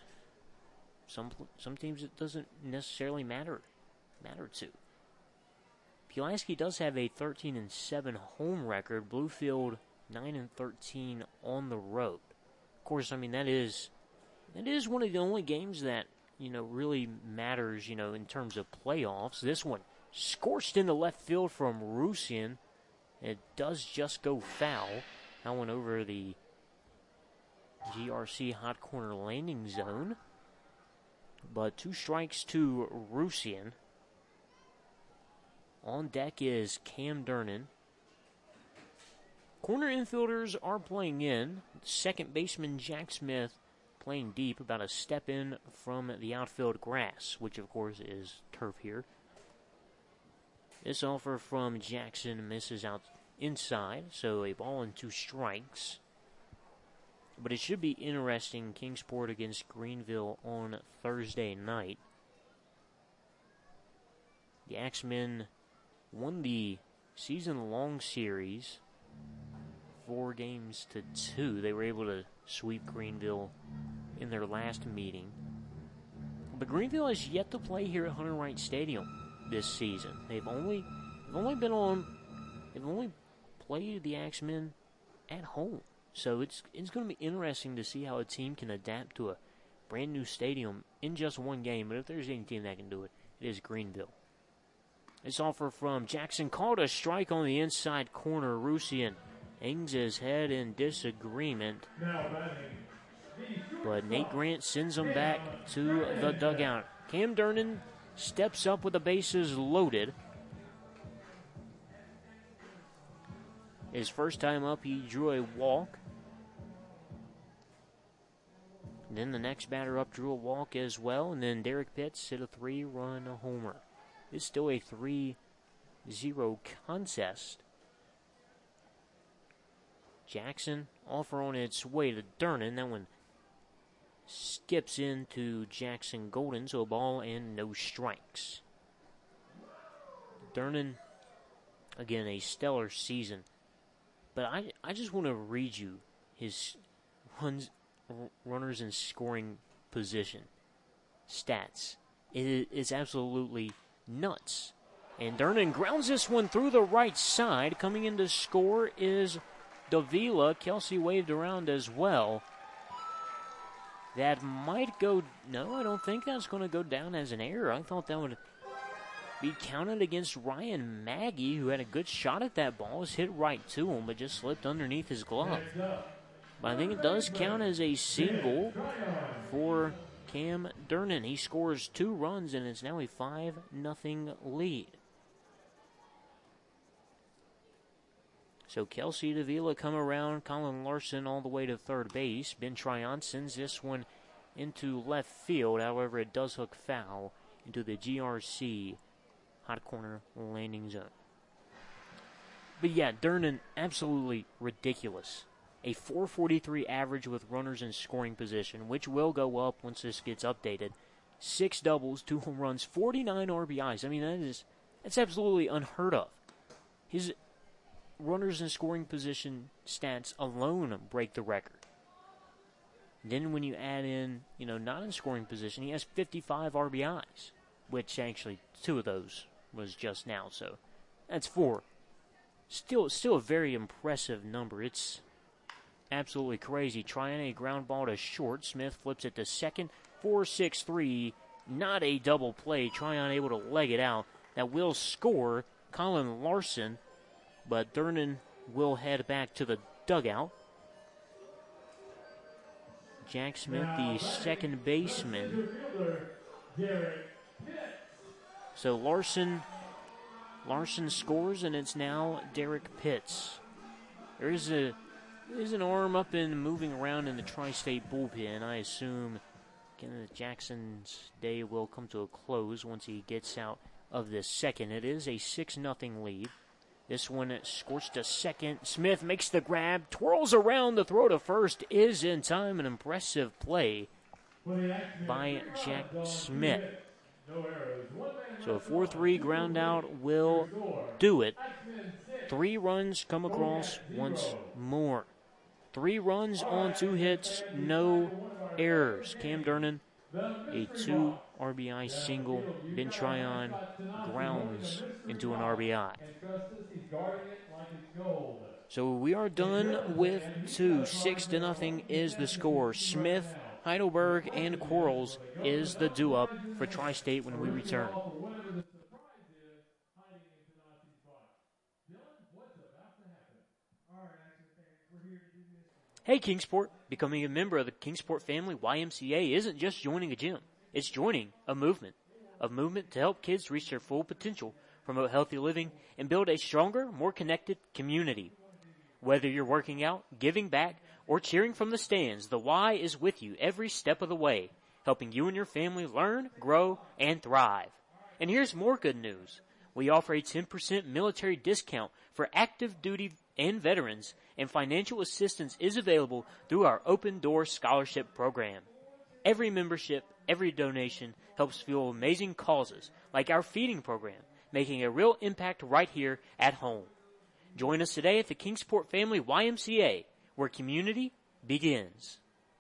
it doesn't necessarily matter to. Pulaski does have a 13-7 home record. Bluefield 9-13 on the road. Of course, I mean that is one of the only games that really matters. In terms of playoffs. This one scorched into left field from Rusian. It does just go foul. That one over the GRC hot corner landing zone. But 2 strikes to Rusian. On deck is Cam Durnan. Corner infielders are playing in. Second baseman Jack Smith playing deep, about a step in from the outfield grass, which of course is turf here. This offer from Jackson misses out inside, so a ball and 2 strikes. But it should be interesting. Kingsport against Greenville on Thursday night. The Axemen won the season-long series 4-2. They were able to sweep Greenville in their last meeting. But Greenville has yet to play here at Hunter Wright Stadium this season. They've only played the Axemen at home. So it's going to be interesting to see how a team can adapt to a brand new stadium in just one game. But if there's any team that can do it, it is Greenville. This offer from Jackson called a strike on the inside corner. Rusian hangs his head in disagreement. But Nate Grant sends him back to the dugout. Cam Durnan steps up with the bases loaded. His first time up, he drew a walk. Then the next batter up drew a walk as well. And then Derek Pitts hit a 3-run homer. It's still a 3-0 contest. Jackson offer on its way to Durnan. That one skips into Jackson Golden, so a ball and no strikes. Durnan, again, a stellar season. But I just want to read you his runners in scoring position stats. It is absolutely nuts. And Durnan grounds this one through the right side. Coming in to score is Davila. Kelsey waved around as well. That might go... No, I don't think that's going to go down as an error. I thought that would be counted against Ryan Maggie, who had a good shot at that ball. It was hit right to him, but just slipped underneath his glove. But I think it does count as a single for Cam Durnan. He scores 2 runs, and it's now a 5-0 lead. So Kelsey Davila come around, Colin Larson all the way to third base. Ben Tryon sends this one into left field. However, it does hook foul into the GRC hot corner landing zone. But yeah, Durnan, absolutely ridiculous. A .443 average with runners in scoring position, which will go up once this gets updated. 6 doubles, 2 home runs, 49 RBIs. I mean, that's absolutely unheard of. His runners in scoring position stats alone break the record. Then when you add in, not in scoring position, he has 55 RBIs, which actually 2 of those was just now, so that's 4. Still a very impressive number. It's absolutely crazy. Trying a ground ball to short. Smith flips it to second. 4-6-3. Not a double play. Tryon able to leg it out. That will score Colin Larson. But Durnan will head back to the dugout. Jack Smith, the second baseman. So Larson scores, and it's now Derek Pitts. There's an arm up and moving around in the Tri-State bullpen. I assume and Jackson's day will come to a close once he gets out of this second. It is a 6-0 lead. This one scorched to second. Smith makes the grab, twirls around the throw to first, is in time. An impressive play by Jack Smith. So a 4-3 ground out will do it. 3 runs come across once more. 3 runs on 2 hits, no errors. Cam Durnan, a 2 RBI single. Ben Tryon grounds into an RBI. So we are done with 2. 6-0 is the score. Smith, Heidelberg, and Quarles is the due-up for Tri-State when we return. Hey Kingsport, becoming a member of the Kingsport family YMCA isn't just joining a gym. It's joining a movement to help kids reach their full potential, promote healthy living, and build a stronger, more connected community. Whether you're working out, giving back, or cheering from the stands, the Y is with you every step of the way, helping you and your family learn, grow, and thrive. And here's more good news. We offer a 10% military discount for active duty and veterans, and financial assistance is available through our Open Door Scholarship Program. Every membership, every donation helps fuel amazing causes like our feeding program, making a real impact right here at home. Join us today at the Kingsport Family YMCA, where community begins.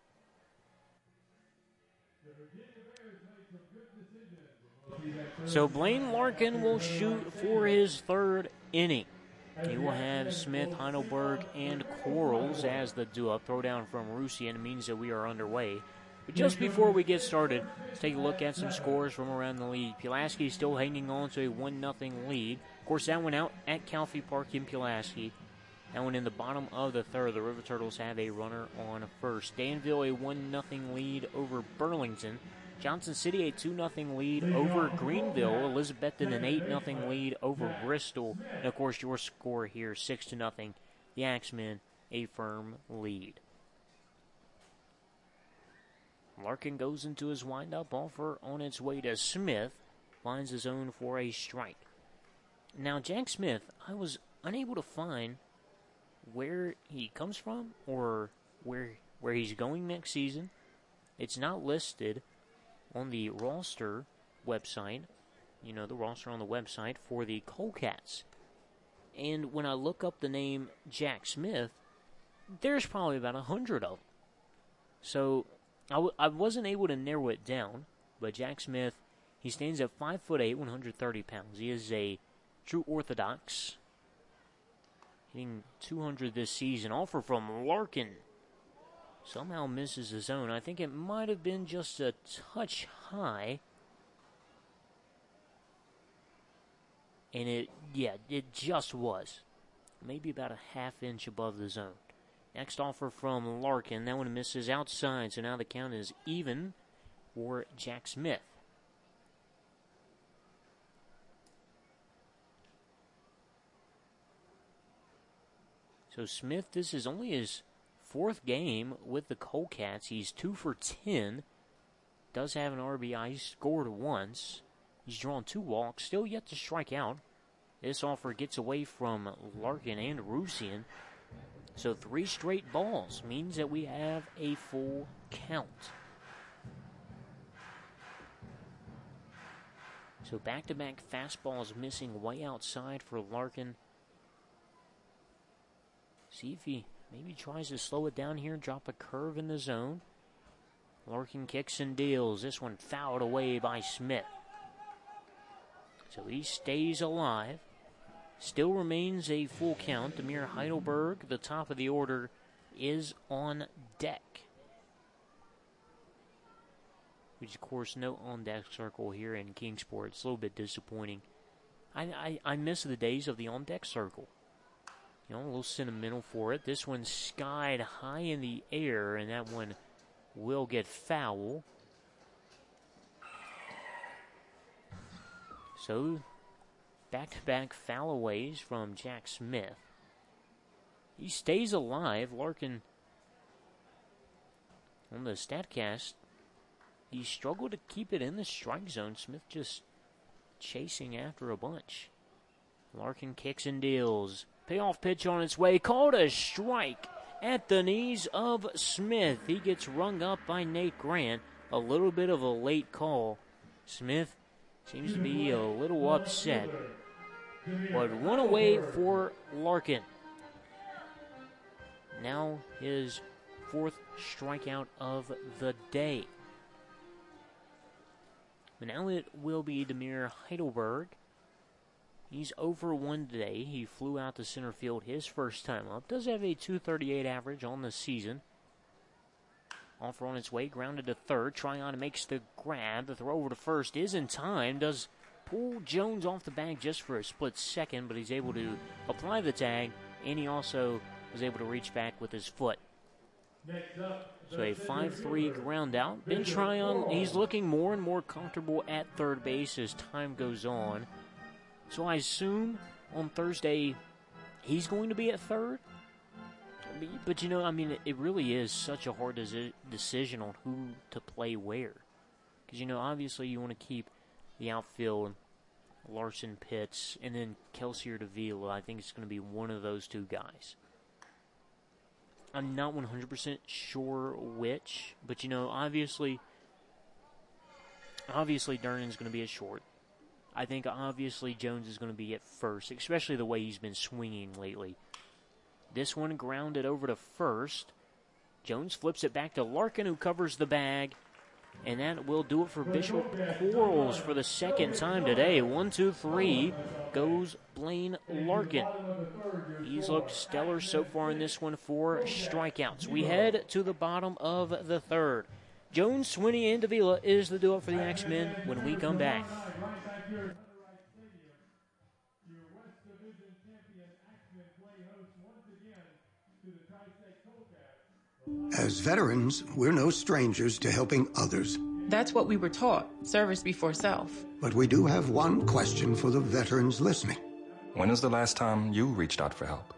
So Blaine Larkin will shoot for his 3rd inning. He will have Smith, Heidelberg, and Quarles as the due-up. Throw down from Rusian means that we are underway. But just before we get started, let's take a look at some scores from around the league. Pulaski still hanging on to a 1-0 lead. Of course, that one out at Calfee Park in Pulaski. That one in the bottom of the 3rd. The River Turtles have a runner on first. Danville a 1-0 lead over Burlington. Johnson City a 2-0 lead over Greenville. Elizabethton an 8-0 lead over Bristol. And, of course, your score here, 6-0. The Axemen a firm lead. Larkin goes into his windup. Offer on its way to Smith. Finds his own for a strike. Now, Jack Smith, I was unable to find where he comes from or where he's going next season. It's not listed on the roster website, the roster on the website for the Colecats. And when I look up the name Jack Smith, there's probably about 100 of them. So I wasn't able to narrow it down, but Jack Smith, he stands at 5'8", 130 pounds. He is a true orthodox, hitting 200 this season. Offer from Larkin. Somehow misses his zone. I think it might have been just a touch high. And it just was. Maybe about a half inch above the zone. Next offer from Larkin. That one misses outside, so now the count is even for Jack Smith. So Smith, this is only his 4th game with the Colecats. He's 2 for 10. Does have an RBI. He's scored once. He's drawn 2 walks. Still yet to strike out. This offer gets away from Larkin and Rusian. So 3 straight balls means that we have a full count. So back-to-back fastballs missing way outside for Larkin. See if he maybe tries to slow it down here, drop a curve in the zone. Larkin kicks and deals. This one fouled away by Smith. So he stays alive. Still remains a full count. Demir Heidelberg, the top of the order, is on deck. Which, of course, no on-deck circle here in Kingsport. It's a little bit disappointing. I miss the days of the on-deck circle. A little sentimental for it. This one skied high in the air, and that one will get foul. So, back-to-back foul-aways from Jack Smith. He stays alive. Larkin, on the StatCast, he struggled to keep it in the strike zone. Smith just chasing after a bunch. Larkin kicks and deals. Payoff pitch on its way. Called a strike at the knees of Smith. He gets rung up by Nate Grant. A little bit of a late call. Smith seems to be a little upset. But one away for Larkin. Now his fourth strikeout of the day. But now it will be Demir Heidelberg. He's over 1 today. He flew out to center field his first time up. Does have a .238 average on the season. Offer on its way, grounded to third. Tryon makes the grab. The throw over to first is in time. Does pull Jones off the bag just for a split second, but he's able to apply the tag, and he also was able to reach back with his foot. So a 5-3 ground out. Ben Tryon, he's looking more and more comfortable at third base as time goes on. So I assume on Thursday he's going to be at third. But, it really is such a hard decision on who to play where. Because, obviously you want to keep the outfield, Larson, Pitts, and then Kelsey or Davila. I think it's going to be one of those two guys. I'm not 100% sure which, but, obviously Durnan's going to be at short. I think, obviously, Jones is going to be at first, especially the way he's been swinging lately. This one grounded over to first. Jones flips it back to Larkin, who covers the bag. And that will do it for Bishop Quarles for the second time today. 1-2-3 goes Blaine Larkin. He's looked stellar so far in this one, 4 strikeouts. We head to the bottom of the third. Jones, Swinney, and Davila is the do-up for the X-Men when we come back. As veterans, we're no strangers to helping others. That's what we were taught, service before self. But we do have one question for the veterans listening. When was the last time you reached out for help?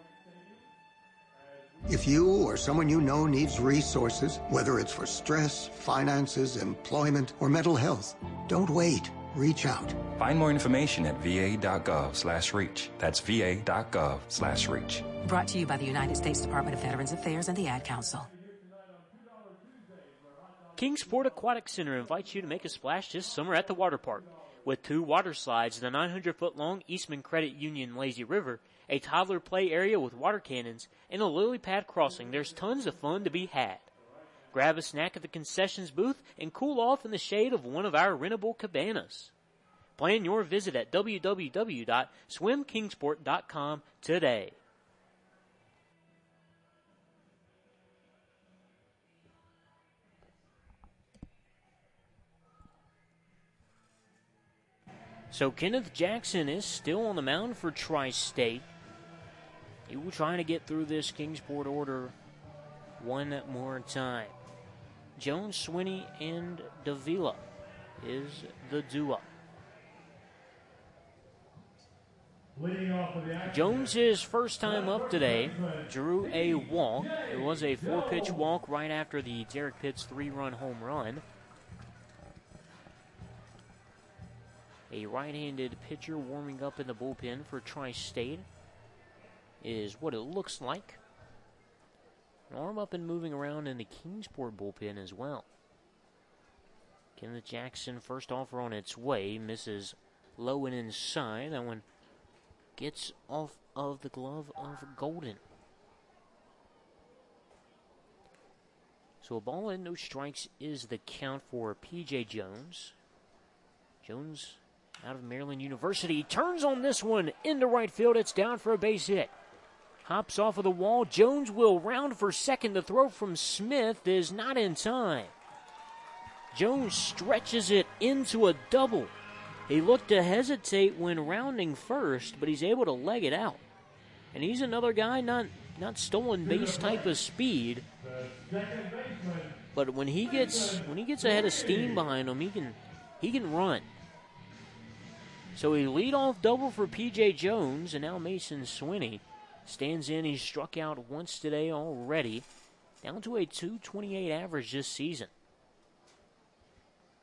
If you or someone you know needs resources, whether it's for stress, finances, employment, or mental health, don't wait. Reach out. Find more information at va.gov/reach. That's va.gov/reach. Brought to you by the United States Department of Veterans Affairs and the Ad Council. Kingsport Aquatic Center invites you to make a splash this summer at the water park. With 2 water slides, the 900-foot-long Eastman Credit Union Lazy River, a toddler play area with water cannons, and a lily pad crossing, there's tons of fun to be had. Grab a snack at the concessions booth and cool off in the shade of one of our rentable cabanas. Plan your visit at www.swimkingsport.com today. So Kenneth Jackson is still on the mound for Tri-State. He will try to get through this Kingsport order one more time. Jones, Swinney, and Davila is the duo. Jones' first time up today drew a walk. It was a 4-pitch walk right after the Derek Pitts 3-run home run. A right-handed pitcher warming up in the bullpen for Tri-State is what it looks like. An arm up and moving around in the Kingsport bullpen as well. Kenneth Jackson, first offer on its way, misses low and inside. That one gets off of the glove of Golden. So a ball and no strikes is the count for P.J. Jones. Jones out of Maryland University turns on this one into right field. It's down for a base hit. Hops off of the wall. Jones will round for second. The throw from Smith is not in time. Jones stretches it into a double. He looked to hesitate when rounding first, but he's able to leg it out. And he's another guy, not stolen base type of speed. But when he gets ahead of steam behind him, he can run. So a leadoff double for P.J. Jones, and now Mason Swinney stands in. He's struck out once today already, down to a .228 average this season.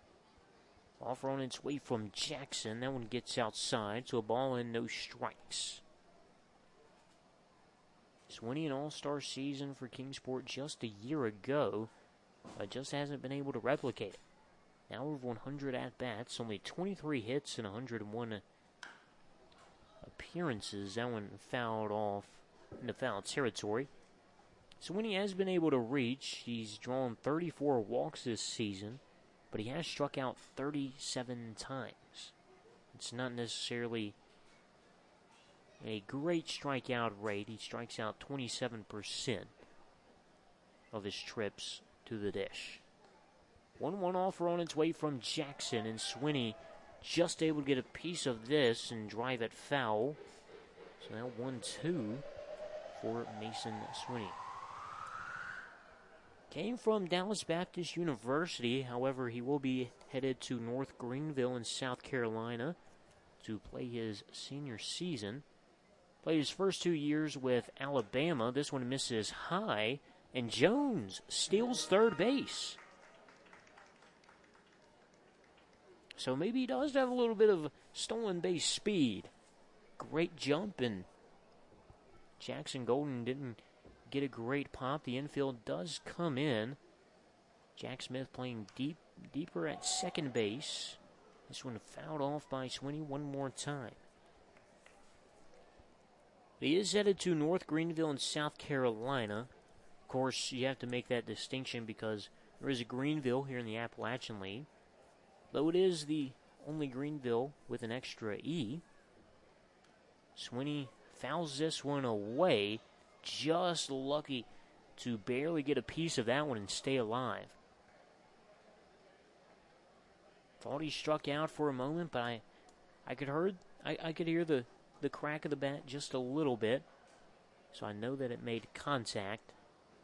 Offer on its way from Jackson. That one gets outside, so a ball and no strikes. Swinney, an all-star season for Kingsport just a year ago, just hasn't been able to replicate it. Now over 100 at-bats, only 23 hits and 101 appearances. That one fouled off into foul territory. Swinney has been able to reach. He's drawn 34 walks this season, but he has struck out 37 times. It's not necessarily a great strikeout rate. He strikes out 27% of his trips to the dish. 1-1 offer on its way from Jackson, and Swinney just able to get a piece of this and drive it foul. So now 1-2 for Mason Swinney. Came from Dallas Baptist University. However, he will be headed to North Greenville in South Carolina to play his senior season. Played his first 2 years with Alabama. This one misses high, and Jones steals third base. So maybe he does have a little bit of stolen base speed. Great jump, and Jackson Golden didn't get a great pop. The infield does come in. Jack Smith playing deeper at second base. This one fouled off by Swinney one more time. He is headed to North Greenville in South Carolina. Of course, you have to make that distinction because there is a Greenville here in the Appalachian League. Though it is the only Greenville with an extra E. Swinney fouls this one away. Just lucky to barely get a piece of that one and stay alive. Thought he struck out for a moment, but I could hear the crack of the bat just a little bit, so I know that it made contact.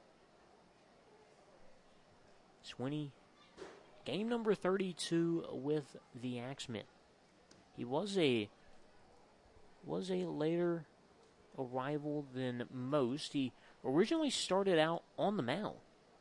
Swinney, game number 32 with the Axemen. He was a later arrival than most. He originally started out on the mound,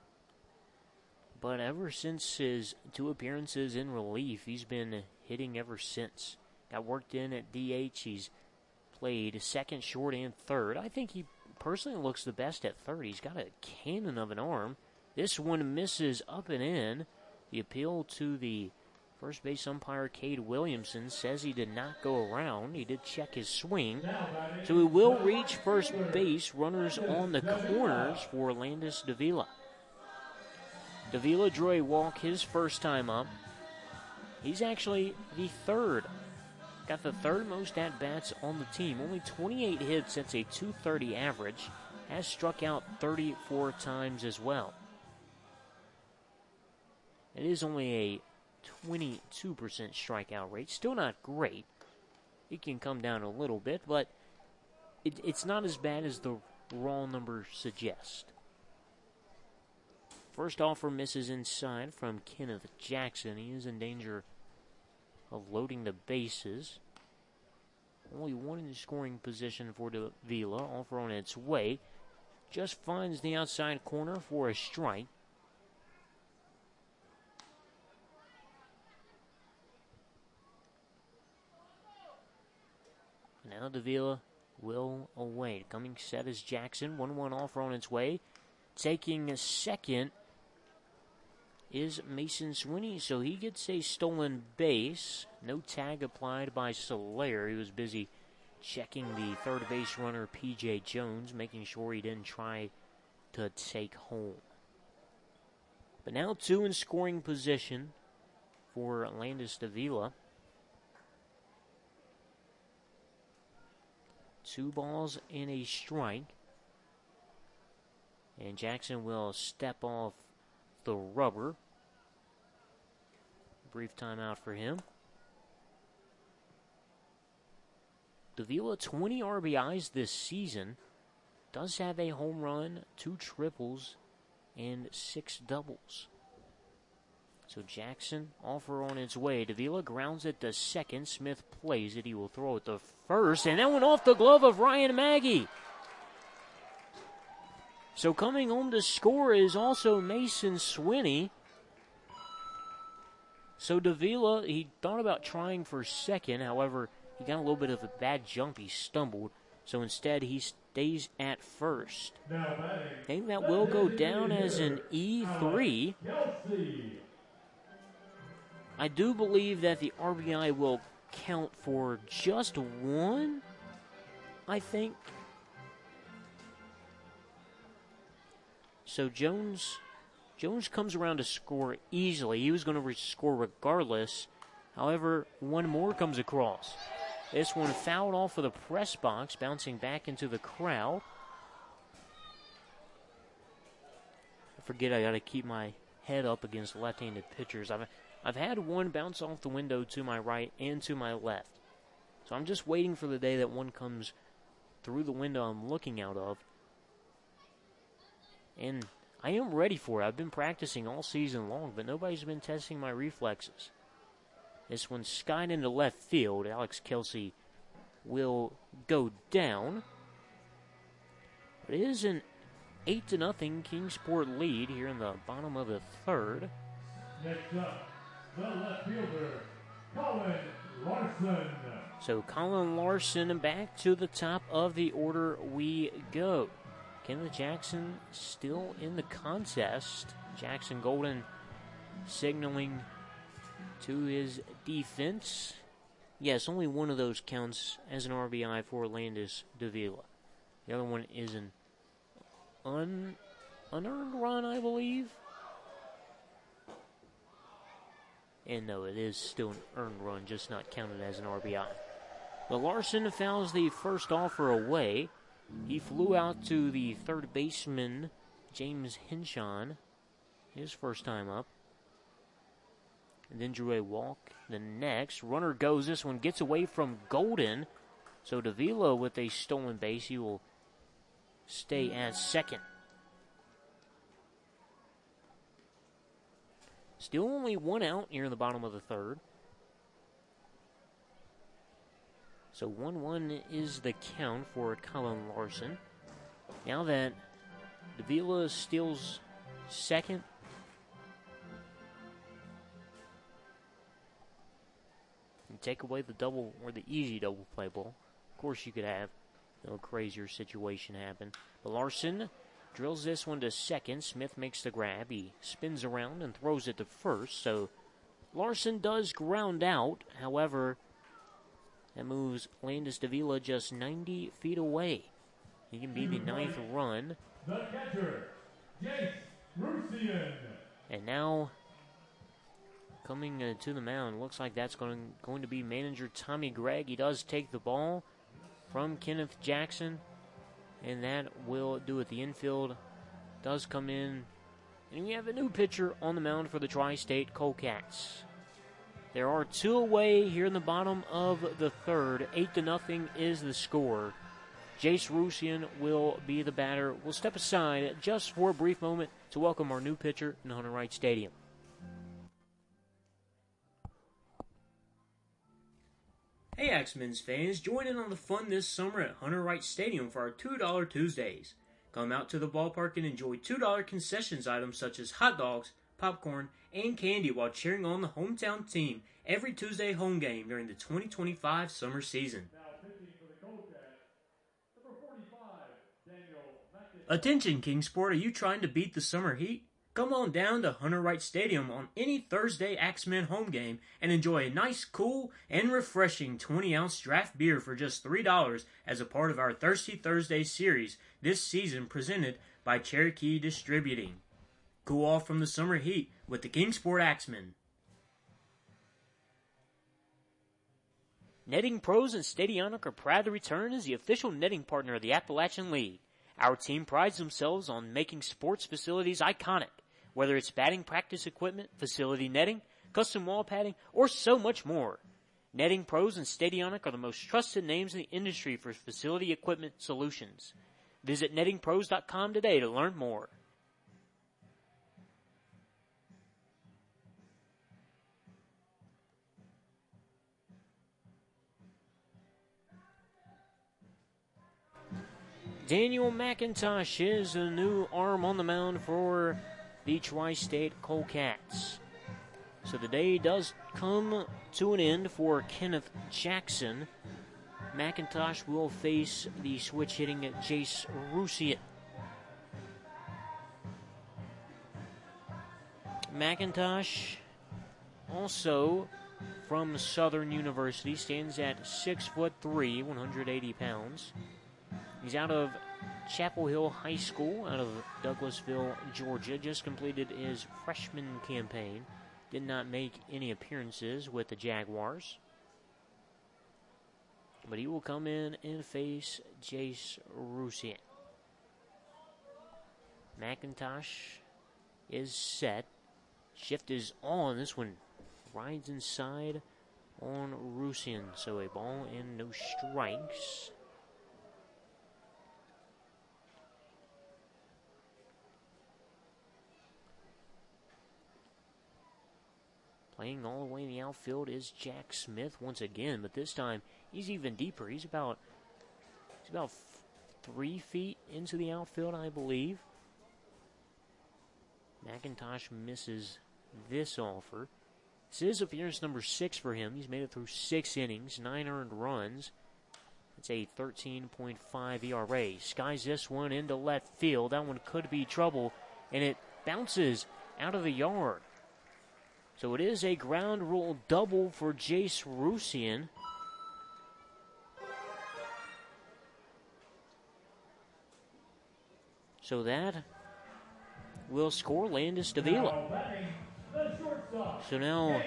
but ever since his 2 appearances in relief, he's been hitting ever since. Got worked in at DH. He's played second, short, and third. I think he personally looks the best at third. He's got a cannon of an arm. This one misses up and in. The appeal to the first base umpire, Cade Williamson, says he did not go around. He did check his swing. So he will reach first base. Runners on the corners for Landis Davila. Davila drew a walk his first time up. He's actually the third. Got the third most at-bats on the team. Only 28 hits. That's a .230 average. Has struck out 34 times as well. It is only a 22% strikeout rate. Still not great. It can come down a little bit, but it's not as bad as the raw numbers suggest. First offer misses inside from Kenneth Jackson. He is in danger of loading the bases. Only one in scoring position for Davila. Offer on its way. Just finds the outside corner for a strike. Now Davila will await. Coming set is Jackson. 1-1 offer on its way. Taking a second is Mason Swinney, so he gets a stolen base. No tag applied by Solaire. He was busy checking the third base runner, P.J. Jones, making sure he didn't try to take home. But now 2 in scoring position for Landis Davila. 2 balls and a strike. And Jackson will step off the rubber. Brief timeout for him. Davila, 20 RBIs this season. Does have a home run, 2 triples, and 6 doubles. So Jackson, offer on its way. Davila grounds it to second. Smith plays it. He will throw it to first. And that went off the glove of Ryan Maggie. So coming home to score is also Mason Swinney. So Davila, he thought about trying for second. However, he got a little bit of a bad jump. He stumbled. So instead, he stays at first. And that will go down as an E3. I do believe that the RBI will count for just one, I think. So Jones comes around to score easily. He was going to score regardless. However, one more comes across. This one fouled off of the press box, bouncing back into the crowd. I forget I got to keep my head up against left-handed pitchers. I've had one bounce off the window to my right and to my left. So I'm just waiting for the day that one comes through the window I'm looking out of. And I am ready for it. I've been practicing all season long, but nobody's been testing my reflexes. This one's skied into left field. Alex Kelsey will go down. It is an 8-0 Kingsport lead here in the bottom of the third. Next up, the left fielder, Colin Larson. So Colin Larson back to the top of the order we go. Kenneth Jackson still in the contest. Jackson Golden signaling to his defense. Yes, only one of those counts as an RBI for Landis Davila. The other one is an unearned run, I believe. And no, it is still an earned run, just not counted as an RBI. But Larson fouls the first offer away. He flew out to the third baseman, James Hinshaw, his first time up. And then drew a walk. The next runner goes. This one gets away from Golden. So Davila with a stolen base. He will stay at second. Still only one out here in the bottom of the third. So 1-1 is the count for Colin Larson. Now that Davila steals second, and take away the double or the easy double play ball. Of course, you could have a crazier situation happen. But Larson drills this one to second. Smith makes the grab. He spins around and throws it to first. So Larson does ground out. However, that moves Landis Davila just 90 feet away. He can be the ninth run. The catcher, Jace Rusian. And now, coming to the mound, looks like that's going to be manager Tommy Gregg. He does take the ball from Kenneth Jackson, and that will do it. The infield does come in, and we have a new pitcher on the mound for the Tri-State Coalcats. There are two away here in the bottom of the third. 8-0 is the score. Jace Rusian will be the batter. We'll step aside just for a brief moment to welcome our new pitcher in Hunter Wright Stadium. Hey Axmen's fans, join in on the fun this summer at Hunter Wright Stadium for our $2 Tuesdays. Come out to the ballpark and enjoy $2 concessions items such as hot dogs, popcorn, and candy while cheering on the hometown team every Tuesday home game during the 2025 summer season. Attention Kingsport, are you trying to beat the summer heat? Come on down to Hunter Wright Stadium on any Thursday Axemen home game and enjoy a nice, cool, and refreshing 20-ounce draft beer for just $3 as a part of our Thirsty Thursday series this season presented by Cherokee Distributing. Cool off from the summer heat with the Kingsport Axemen. Netting Pros and Stadionic are proud to return as the official netting partner of the Appalachian League. Our team prides themselves on making sports facilities iconic, whether it's batting practice equipment, facility netting, custom wall padding, or so much more. Netting Pros and Stadionic are the most trusted names in the industry for facility equipment solutions. Visit nettingpros.com today to learn more. Daniel McIntosh is the new arm on the mound for the Tri-State Coalcats. So the day does come to an end for Kenneth Jackson. McIntosh will face the switch-hitting Jace Roussian. McIntosh, also from Southern University, stands at 6'3", 180 pounds. He's out of Chapel Hill High School, out of Douglasville, Georgia. Just completed his freshman campaign. Did not make any appearances with the Jaguars. But he will come in and face Jace Roussian. McIntosh is set. Shift is on. This one rides inside on Roussian. So a ball and no strikes. Playing all the way in the outfield is Jack Smith once again, but this time he's even deeper. He's about 3 feet into the outfield, I believe. McIntosh misses this offer. This is appearance number 6 for him. He's made it through 6 innings, 9 earned runs. That's a 13.5 ERA. Skies this one into left field. That one could be trouble, and it bounces out of the yard. So it is a ground rule double for Jace Roussian. So that will score Landis Davila. So now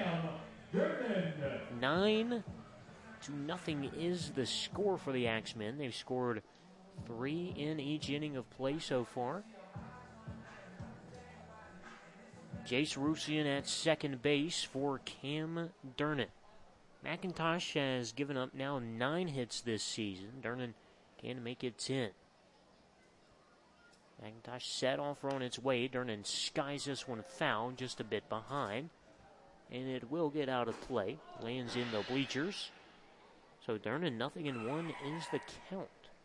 9-0 is the score for the Axemen. They've scored 3 in each inning of play so far. Jace Roussian at second base for Cam Durnan. McIntosh has given up now 9 hits this season. Durnan can make it 10. McIntosh set off on its way. Durnan skies this one foul, just a bit behind. And it will get out of play. Lands in the bleachers. So Durnan 0-1 is the count.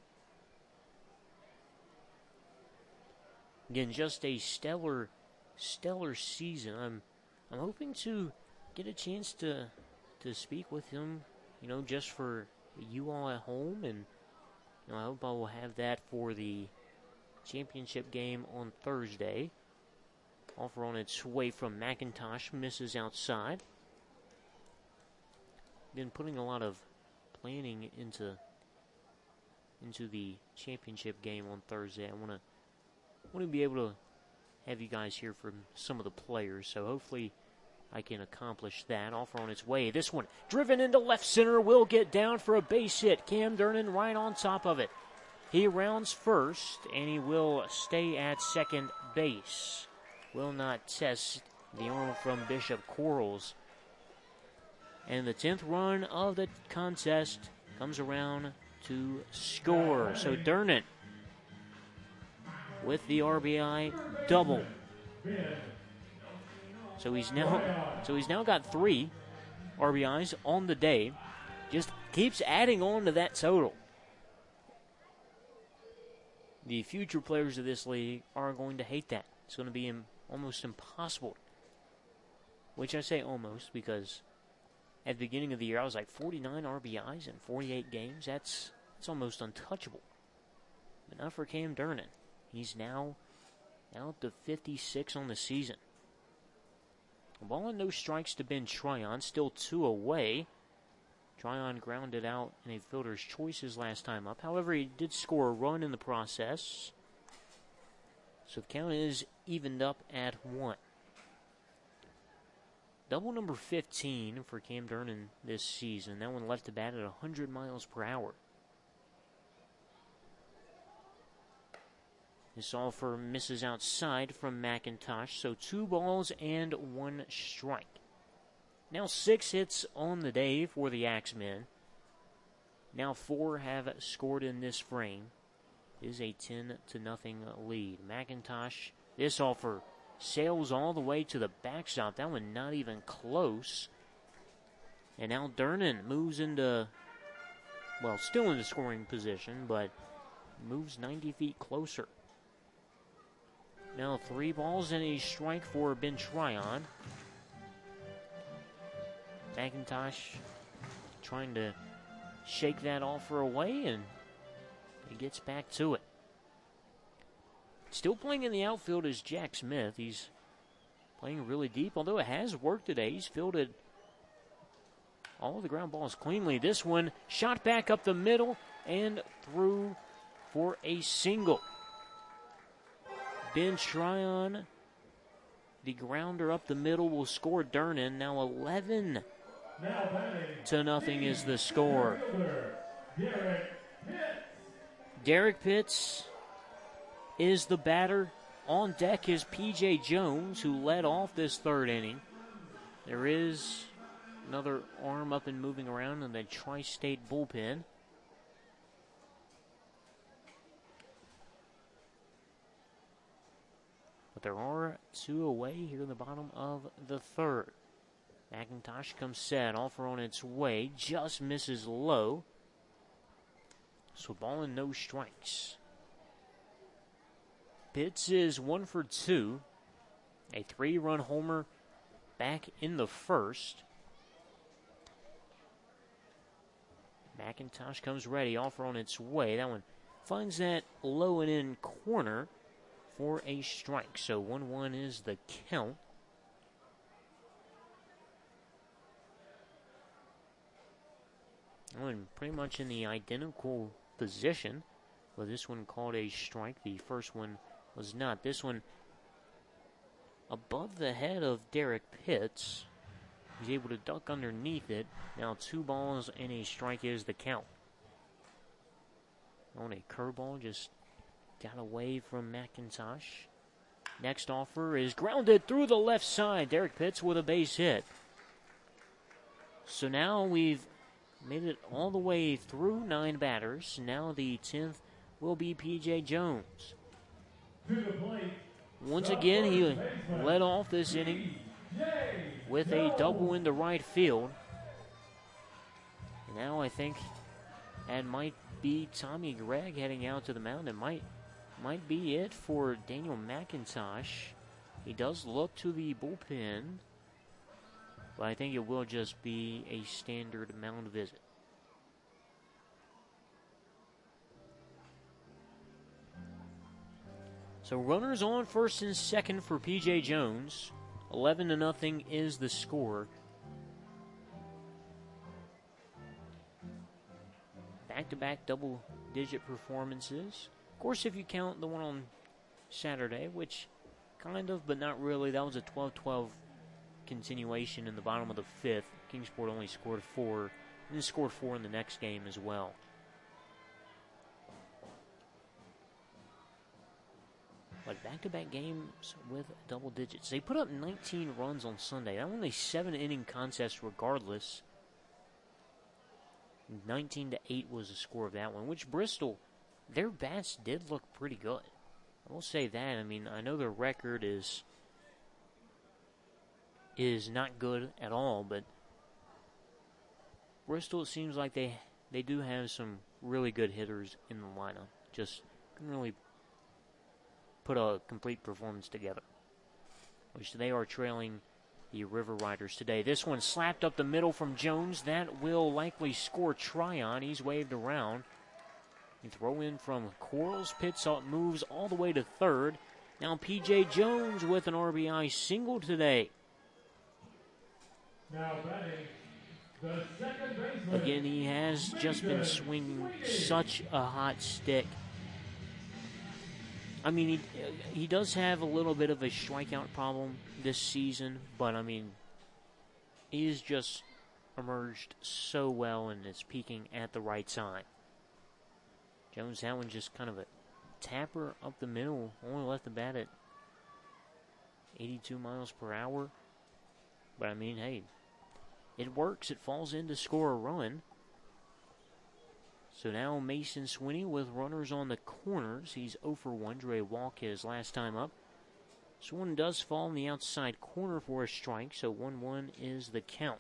Again, just a stellar season. I'm hoping to get a chance to speak with him, just for you all at home, and I hope I will have that for the championship game on Thursday. Offer on its way from McIntosh, misses outside. Been putting a lot of planning into the championship game on Thursday. I want to be able to have you guys hear from some of the players, so hopefully I can accomplish that. Offer on its way. This one driven into left center, will get down for a base hit. Cam Durnan right on top of it. He rounds first, and he will stay at second base. Will not test the arm from Bishop Quarles. And the 10th run of the contest comes around to score. So Durnan with the RBI double. So he's now got 3 RBIs on the day. Just keeps adding on to that total. The future players of this league are going to hate that. It's going to be almost impossible. Which I say almost because at the beginning of the year I was like 49 RBIs in 48 games. That's almost untouchable. But not for Cam Durnan. He's now out to 56 on the season. A ball and no strikes to Ben Tryon. Still 2 away. Tryon grounded out in a fielder's choices last time up. However, he did score a run in the process. So the count is evened up at 1. Double number 15 for Cam Durnan this season. That one left to bat at 100 miles per hour. This offer misses outside from McIntosh, so 2 balls and 1 strike. Now 6 hits on the day for the Axemen. Now 4 have scored in this frame. It is a 10-0 lead. McIntosh, this offer sails all the way to the backstop. That one not even close. And now Durnan moves into, still in the scoring position, but moves 90 feet closer. Now 3 balls and a strike for Ben Tryon. McIntosh trying to shake that offer away, and he gets back to it. Still playing in the outfield is Jack Smith. He's playing really deep, although it has worked today. He's fielded all of the ground balls cleanly. This one shot back up the middle and through for a single. Ben Tryon, the grounder up the middle, will score Durnan. Now 11-0 is the score. Derek Pitts is the batter. On deck is P.J. Jones, who led off this third inning. There is another arm up and moving around in the Tri-State bullpen. But there are two away here in the bottom of the third. McIntosh comes set, offer on its way, just misses low. So ball and no strikes. Pitts is 1 for 2. A 3-run homer back in the first. McIntosh comes ready, offer on its way. That one finds that low and in corner for a strike. So 1-1 is the count. And pretty much in the identical position. Well, this one called a strike. The first one was not. This one above the head of Derek Pitts. He's able to duck underneath it. Now 2 balls and a strike is the count. On a curveball, just got away from McIntosh. Next offer is grounded through the left side. Derek Pitts with a base hit. So now we've made it all the way through 9 batters. Now the 10th will be P.J. Jones. Once again, he led off this inning with a double into right field. Now I think that might be Tommy Gregg heading out to the mound. It might be it for Daniel McIntosh. He does look to the bullpen, but I think it will just be a standard mound visit. So runners on first and second for P.J. Jones. 11-0 is the score. Back-to-back double-digit performances. Of course, if you count the one on Saturday, which kind of, but not really. That was a 12-12 continuation in the bottom of the 5th. Kingsport only scored 4, and then scored 4 in the next game as well. But back-to-back games with double digits. They put up 19 runs on Sunday. That was a 7-inning contest regardless. 19-8 was the score of that one, which Bristol, their bats did look pretty good. I will say that. I mean, I know their record is not good at all, but Bristol, it seems like they do have some really good hitters in the lineup. Just can really put a complete performance together, which they are trailing the River Riders today. This one slapped up the middle from Jones. That will likely score Tryon. He's waved around. You throw in from Quarles. Pitts up, moves all the way to third. Now P.J. Jones with an RBI single today. Now batting, the second baseman. Again, he has just been swinging such a hot stick. I mean, he does have a little bit of a strikeout problem this season, but I mean, he's just emerged so well and is peaking at the right time. Jones, that one just kind of a tapper up the middle, only left the bat at 82 miles per hour. But I mean, hey, it works. It falls in to score a run. So now Mason Swinney with runners on the corners. He's 0 for 1. Drew a walk his last time up. So one does fall in the outside corner for a strike, so 1-1 is the count.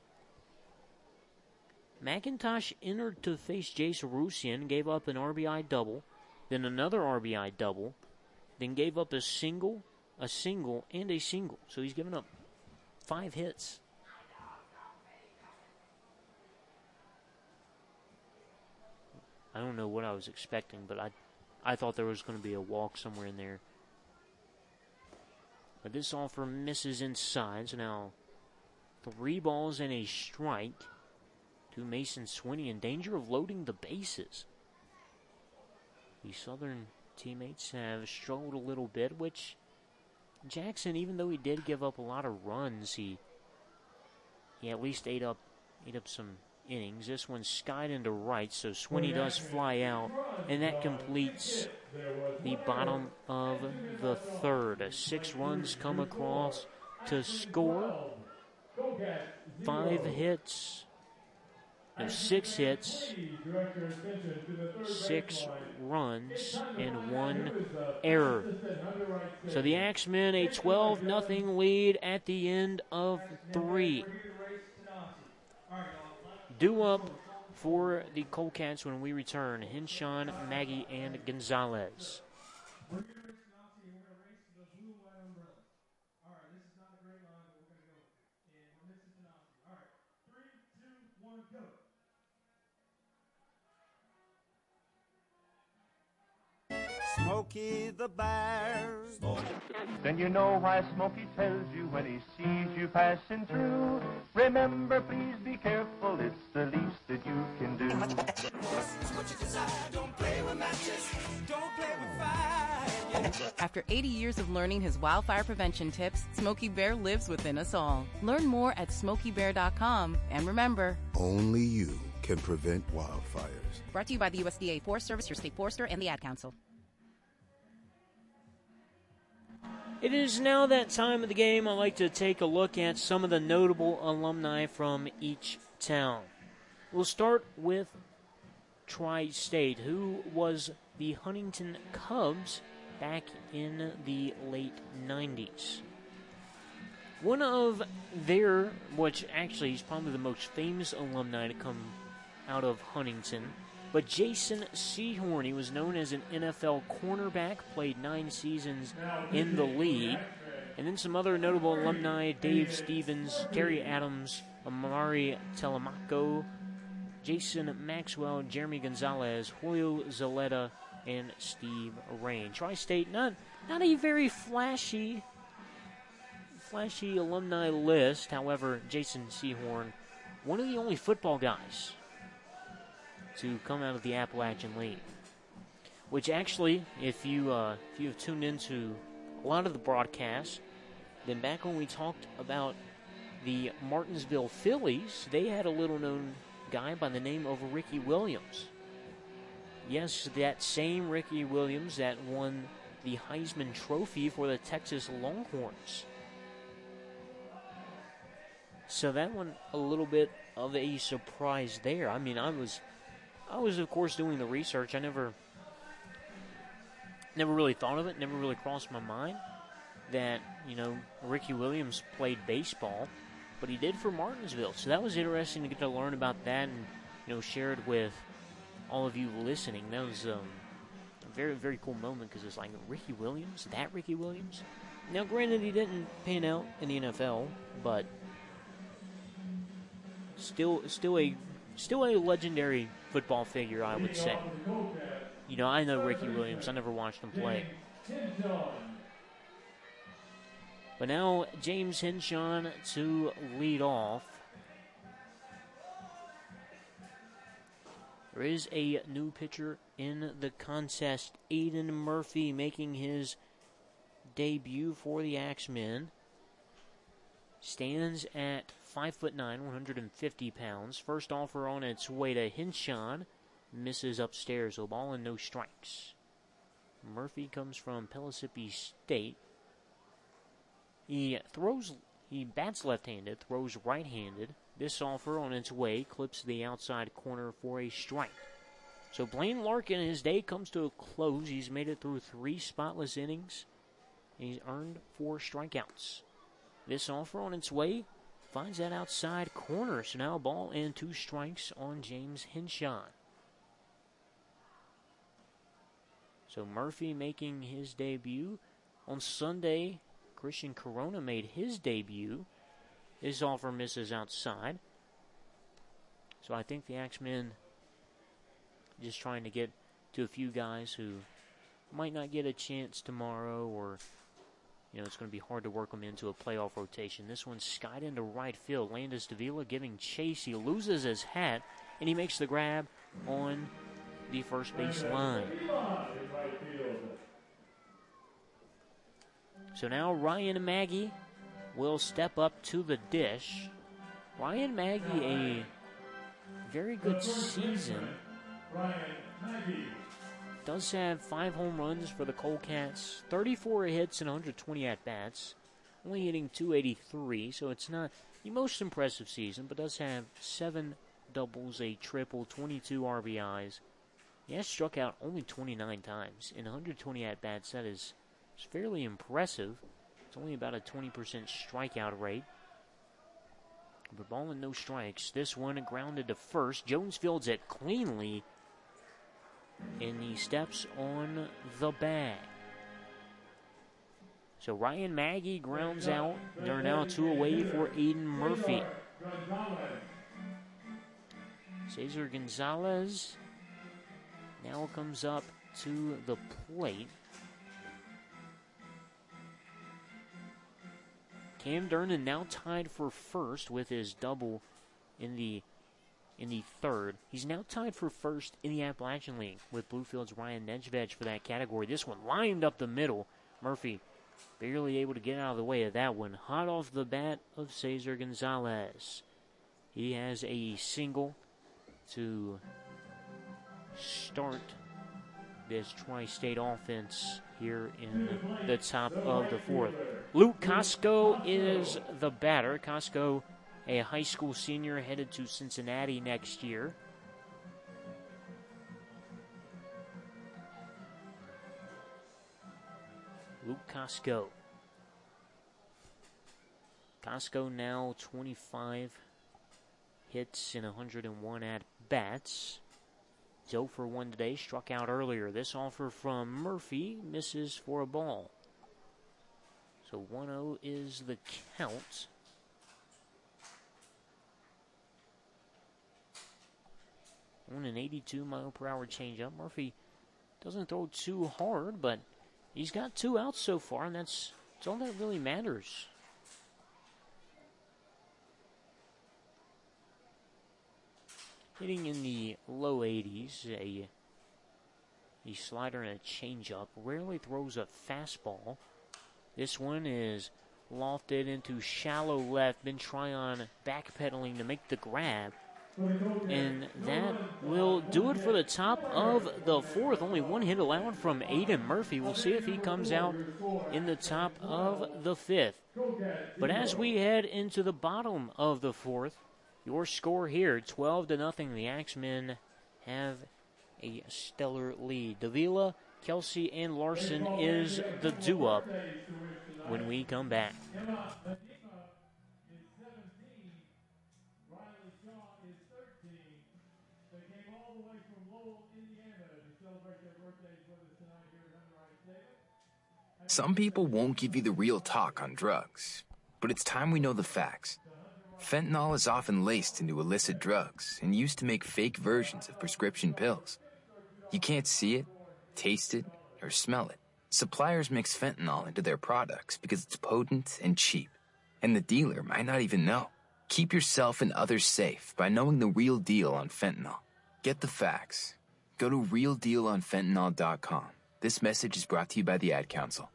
McIntosh entered to face Jace Rusian, gave up an RBI double, then another RBI double, then gave up a single, and a single. So he's given up 5 hits. I don't know what I was expecting, but I thought there was going to be a walk somewhere in there. But this offer misses inside, so now 3 balls and a strike to Mason Swinney in danger of loading the bases. The Southern teammates have struggled a little bit, which Jackson, even though he did give up a lot of runs, he at least ate up some innings. This one skied into right, so Swinney does fly out, and that completes the bottom of the third. 6 runs come across to score. 6 hits, 6 runs, and 1 error. So the Axemen a 12-0 lead at the end of 3. Due up for the Colcats when we return. Henshaw, Maggie, and Gonzalez. Smokey the Bear. Then you know why Smokey tells you when he sees you passing through. Remember, please be careful, it's the least that you can do. Don't play with matches, don't play with fire. After 80 years of learning his wildfire prevention tips, Smokey Bear lives within us all. Learn more at SmokeyBear.com. And remember, only you can prevent wildfires. Brought to you by the USDA Forest Service, your state forester, and the Ad Council. It is now that time of the game. I'd like to take a look at some of the notable alumni from each town. We'll start with Tri-State, who was the Huntington Cubs back in the late 90s. One of their, which actually is probably the most famous alumni to come out of Huntington, but Jason Sehorn, he was known as an NFL cornerback, played 9 seasons in the league. And then some other notable alumni, Dave Stevens, Terry Adams, Amari Telemaco, Jason Maxwell, Jeremy Gonzalez, Julio Zaleta, and Steve Rain. Tri-State, not a very flashy alumni list. However, Jason Sehorn, one of the only football guys to come out of the Appalachian League. Which actually, if you have tuned into a lot of the broadcasts, then back when we talked about the Martinsville Phillies, they had a little-known guy by the name of Ricky Williams. Yes, that same Ricky Williams that won the Heisman Trophy for the Texas Longhorns. So that one, a little bit of a surprise there. I mean, I was of course doing the research. I never really thought of it, never really crossed my mind that, Ricky Williams played baseball, but he did for Martinsville. So that was interesting to get to learn about that and, share it with all of you listening. That was a very, very cool moment because it's like, Ricky Williams? That Ricky Williams? Now, granted, he didn't pan out in the NFL, but still a legendary football figure, I would say. I know Ricky Williams. I never watched him play. But now James Henshaw to lead off. There is a new pitcher in the contest. Aiden Murphy making his debut for the Axemen. Stands at 5'9", 150 pounds. First offer on its way to Henshaw. Misses upstairs, so ball and no strikes. Murphy comes from Pellissippi State. He bats left-handed, throws right-handed. This offer on its way clips the outside corner for a strike. So Blaine Larkin, his day comes to a close. He's made it through 3 spotless innings. He's earned 4 strikeouts. This offer on its way finds that outside corner. So now ball and 2 strikes on James Henshaw. So Murphy making his debut. On Sunday, Christian Corona made his debut. His offer misses outside. So I think the Axemen just trying to get to a few guys who might not get a chance tomorrow, or it's going to be hard to work them into a playoff rotation. This one's skied into right field. Landis Davila giving chase. He loses his hat, and he makes the grab on the first base line. So now Ryan Maggie will step up to the dish. Ryan Maggie, a very good season. Does have 5 home runs for the Coldcats, 34 hits and 120 at-bats, only hitting .283, so it's not the most impressive season, but does have 7 doubles, a triple, 22 RBIs. He has struck out only 29 times in 120 at-bats. That is fairly impressive. It's only about a 20% strikeout rate. But ball and no strikes. This one grounded to first. Jones fields it cleanly, and he steps on the bag. So Ryan Maggie grounds out. They're now 2 away for Aiden Murphy. Cesar Gonzalez now comes up to the plate. Cam Durnan now tied for first with his double in the third. He's now tied for first in the Appalachian League with Bluefield's Ryan Nedved for that category. This one lined up the middle. Murphy barely able to get out of the way of that one. Hot off the bat of Cesar Gonzalez. He has a single to start this Tri-State offense here in the top of the fourth. Luke Costco is the batter. Costco, a high school senior, headed to Cincinnati next year. Luke Costco. Costco now 25 hits in 101 at-bats. 0 for 1 today, struck out earlier. This offer from Murphy misses for a ball. So 1-0 is the count. On an 82-mile-per-hour changeup. Murphy doesn't throw too hard, but he's got 2 outs so far, and that's all that really matters. Hitting in the low 80s, a slider and a changeup. Rarely throws a fastball. This one is lofted into shallow left. Ben Tryon backpedaling to make the grab. And that will do it for the top of the fourth. Only 1 hit allowed from Aiden Murphy. We'll see if he comes out in the top of the fifth. But as we head into the bottom of the fourth, your score here, 12-0. The Axemen have a stellar lead. Davila, Kelsey, and Larson is the do-up when we come back. Some people won't give you the real talk on drugs, but it's time we know the facts. Fentanyl is often laced into illicit drugs and used to make fake versions of prescription pills. You can't see it, taste it, or smell it. Suppliers mix fentanyl into their products because it's potent and cheap, and the dealer might not even know. Keep yourself and others safe by knowing the real deal on fentanyl. Get the facts. Go to realdealonfentanyl.com. This message is brought to you by the Ad Council.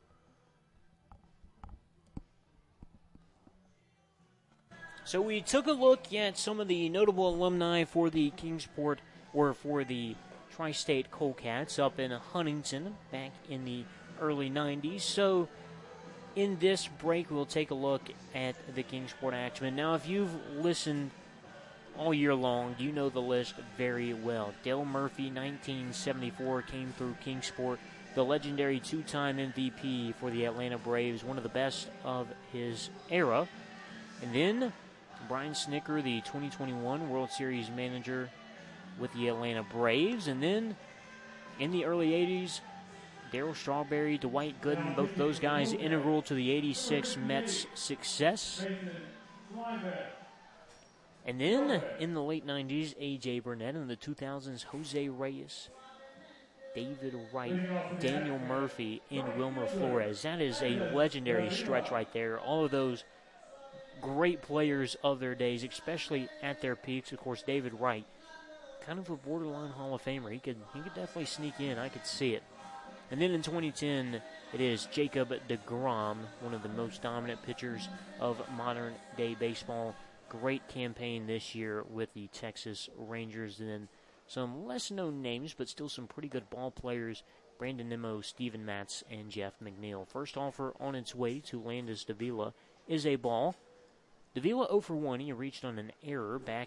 So we took a look at some of the notable alumni for the Kingsport, or for the Tri-State Coldcats up in Huntington back in the early 90s. So in this break, we'll take a look at the Kingsport Axemen. Now, if you've listened all year long, you know the list very well. Dale Murphy, 1974, came through Kingsport. The legendary 2-time MVP for the Atlanta Braves, one of the best of his era. And then Brian Snicker, the 2021 World Series manager with the Atlanta Braves. And then in the early 80s, Darryl Strawberry, Dwight Gooden, both those guys integral to the 86 Mets' success. And then in the late 90s, A.J. Burnett. In the 2000s, Jose Reyes, David Wright, Daniel Murphy, and Wilmer Flores. That is a legendary stretch right there. All of those great players of their days, especially at their peaks. Of course, David Wright, kind of a borderline Hall of Famer. He could definitely sneak in. I could see it. And then in 2010, it is Jacob deGrom, one of the most dominant pitchers of modern-day baseball. Great campaign this year with the Texas Rangers. And then some less-known names, but still some pretty good ball players. Brandon Nimmo, Steven Matz, and Jeff McNeil. First offer on its way to Landis Davila is a ball. Davila 0 for 1. He reached on an error back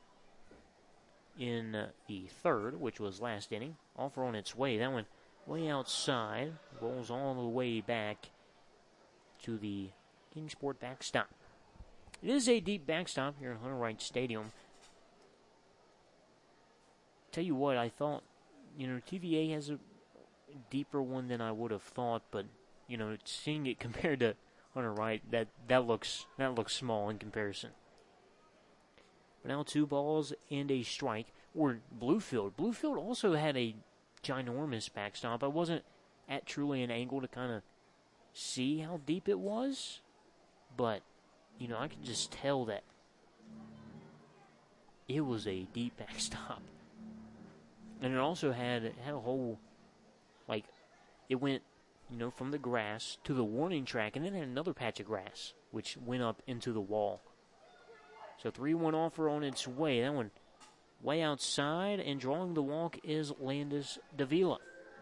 in the third, which was last inning. Offer on its way. That one way outside. Rolls all the way back to the Kingsport backstop. It is a deep backstop here at Hunter Wright Stadium. Tell you what, I thought, TVA has a deeper one than I would have thought, but, seeing it compared to Hunter Wright, that looks small in comparison. But now 2 balls and a strike. Or Bluefield. Bluefield also had a ginormous backstop. I wasn't at truly an angle to kind of see how deep it was, but, I could just tell that it was a deep backstop. And it also had a whole, it went, from the grass to the warning track, and then had another patch of grass, which went up into the wall. So 3-1 offer on its way. That one way outside, and drawing the walk is Landis Davila.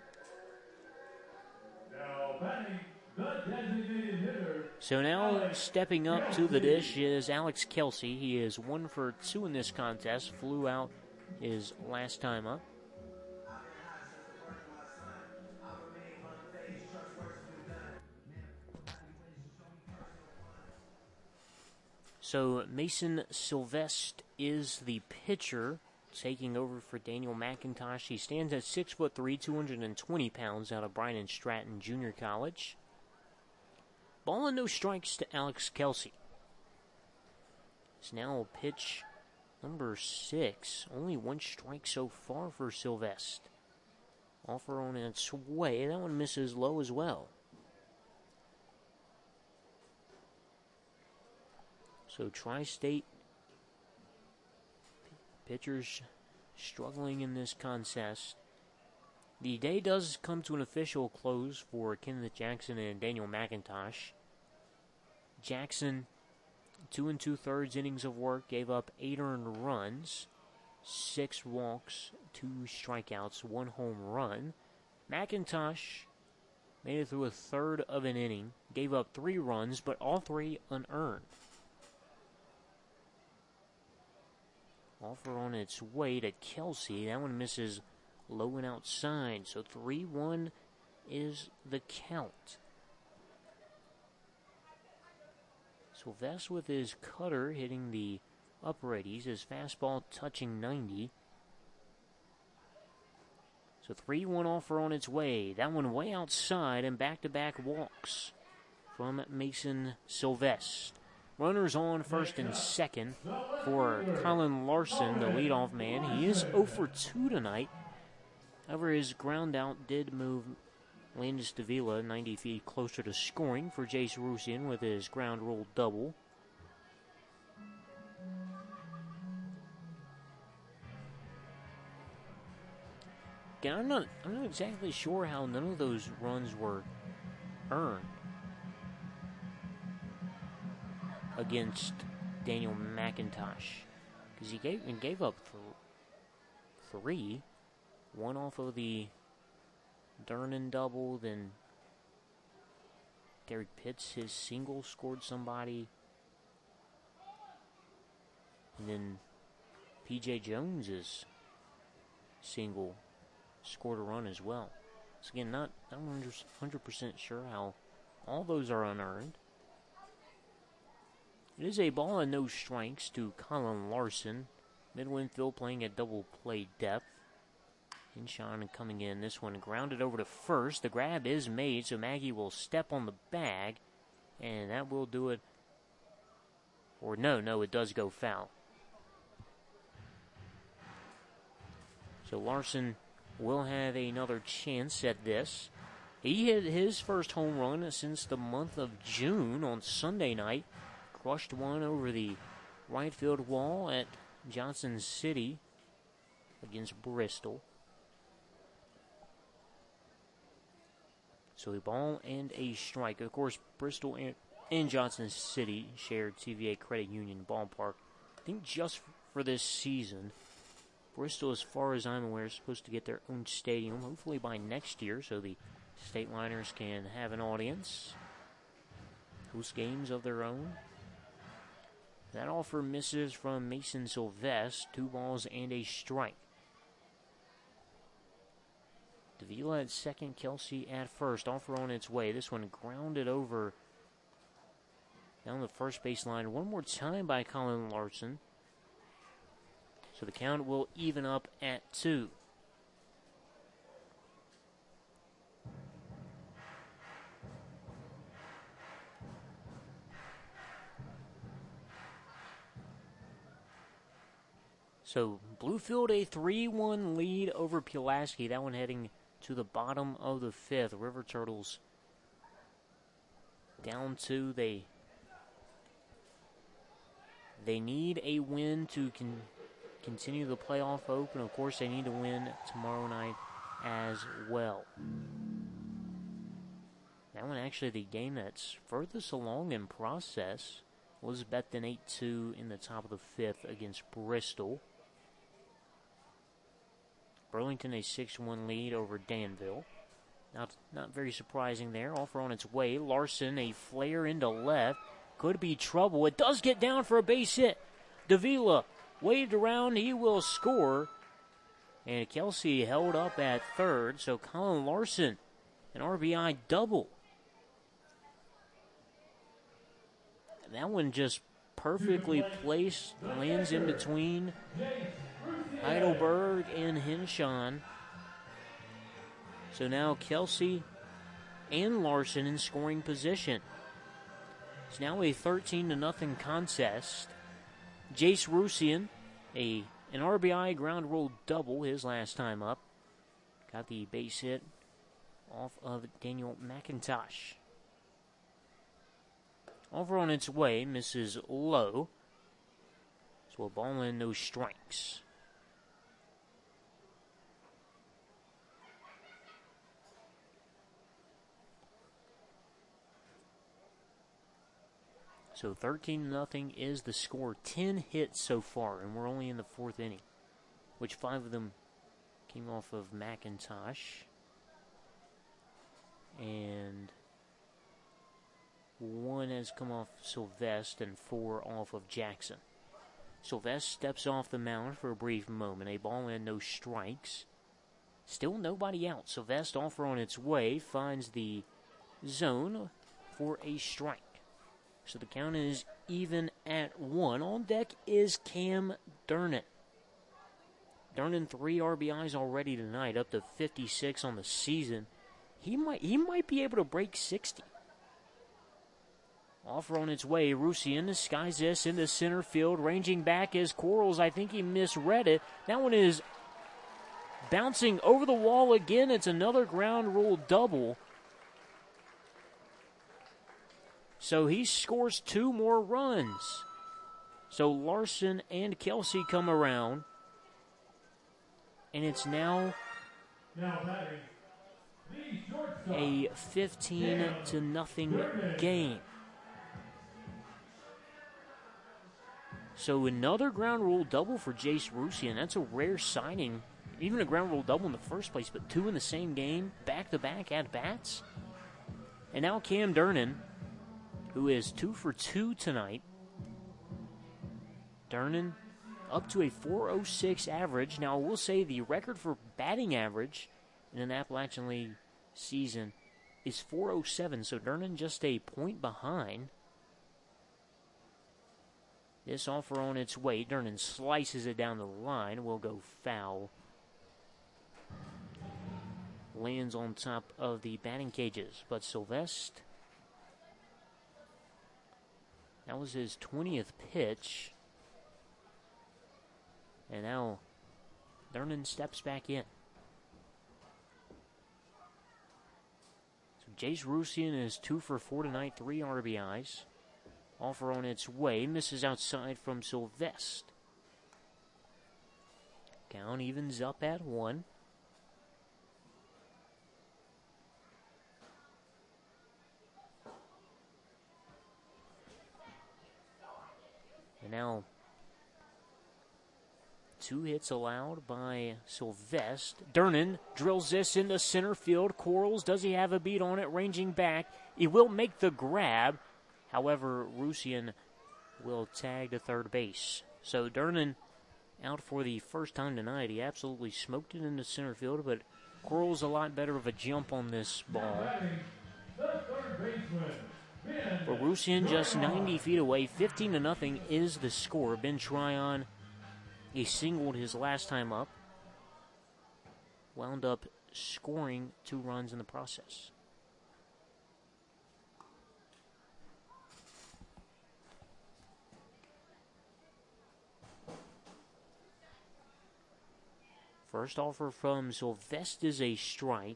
Now batting the designated hitter. So now stepping up to the dish is Alex Kelsey. He is 1 for 2 in this contest. Flew out his last time up. So Mason Sylvestre is the pitcher, taking over for Daniel McIntosh. He stands at 6'3", 220 pounds, out of Bryan Stratton Junior College. Ball and no strikes to Alex Kelsey. It's now pitch number 6. Only 1 strike so far for Sylvestre. Offer on its way. That one misses low as well. So Tri-State pitchers struggling in this contest. The day does come to an official close for Kenneth Jackson and Daniel McIntosh. Jackson, 2 2/3 innings of work, gave up 8 earned runs, 6 walks, 2 strikeouts, 1 home run. McIntosh made it through a third of an inning, gave up 3 runs, but all 3 unearned. Offer on its way to Kelsey. That one misses low and outside. So 3-1 is the count. Sylvestre with his cutter hitting the uprighties. His fastball touching 90. So 3-1 offer on its way. That one way outside, and back-to-back walks from Mason Sylvestre. Runners on first and second for Colin Larson, the leadoff man. He is 0 for 2 tonight. However, his ground out did move Landis Davila 90 feet closer to scoring for Jace Rusian with his ground rule double. Again, I'm not exactly sure how none of those runs were earned against Daniel McIntosh, because he gave up 3, 1 off of the Dernan double, then Derek Pitts, his single, scored somebody, and then P.J. Jones's single scored a run as well. So again, not 100% sure how all those are unearned. It is a ball and no strikes to Colin Larson. Mid-Winfield playing at double play depth. Hinshawn coming in. This one grounded over to first. The grab is made, so Maggie will step on the bag, and that will do it. Or no, it does go foul. So Larson will have another chance at this. He hit his first home run since the month of June on Sunday night. Crushed one over the right field wall at Johnson City against Bristol. So a ball and a strike. Of course, Bristol and Johnson City shared TVA Credit Union ballpark. I think just for this season. Bristol, as far as I'm aware, is supposed to get their own stadium, hopefully by next year, so the State Liners can have an audience, host games of their own. That offer misses from Mason Sylvestre, 2 balls and a strike. Davila at second, Kelsey at first. Offer on its way. This one grounded over down the first baseline. One more time by Colin Larson. So the count will even up at 2. So Bluefield a 3-1 lead over Pulaski. That one heading to the bottom of the 5th. River Turtles down 2. They need a win to continue the playoff open. Of course, they need to win tomorrow night as well. That one actually the game that's furthest along in process was Beckton 8-2 in the top of the 5th against Bristol. Burlington a 6-1 lead over Danville. Not very surprising there. Offer on its way. Larson a flare into left. Could be trouble. It does get down for a base hit. Davila waved around. He will score. And Kelsey held up at third. So Colin Larson, an RBI double. That one just perfectly placed. Lands in between Heidelberg and Hinshaw. So now Kelsey and Larson in scoring position. It's now a 13-0 contest. Jace Rusian, an RBI ground rule double his last time up. Got the base hit off of Daniel McIntosh. Over on its way, misses low. So a ball and no strikes. So 13-0 is the score. 10 hits so far, and we're only in the 4th inning, which 5 of them came off of McIntosh. And 1 has come off Sylvestre and 4 off of Jackson. Sylvestre steps off the mound for a brief moment. A ball and no strikes. Still nobody out. Sylvestre offer on its way. Finds the zone for a strike. So the count is even at 1. On deck is Cam Durnan. Durnan 3 RBIs already tonight, up to 56 on the season. He might be able to break 60. Offer on its way. Rusian skies this into center field. Ranging back is Quarles. I think he misread it. That one is bouncing over the wall again. It's another ground rule double. So he scores 2 more runs. So Larson and Kelsey come around. And it's now a 15-0 game. So another ground rule double for Jace Rusian. That's a rare signing. Even a ground rule double in the first place, but 2 in the same game, back-to-back at-bats. And now Cam Durnan, who is 2 for 2 tonight. Durnan up to a .406 average. Now, we'll say the record for batting average in an Appalachian League season is .407, so Durnan just a point behind. This offer on its way. Durnan slices it down the line. Will go foul. Lands on top of the batting cages, but Sylvestre, that was his 20th pitch. And now Durnan steps back in. So Jace Rusian is 2 for 4 tonight, 3 RBIs. Offer on its way, misses outside from Sylvester. Count evens up at 1. And now 2 hits allowed by Sylvester. Durnan drills this into center field. Quarles, does he have a beat on it? Ranging back. He will make the grab. However, Rusian will tag to third base. So Durnan out for the first time tonight. He absolutely smoked it into center field, but Quarles a lot better of a jump on this ball. For Rusian, just 90 feet away, 15-0 is the score. Ben Tryon, he singled his last time up. Wound up scoring 2 runs in the process. First offer from Sylvester is a strike.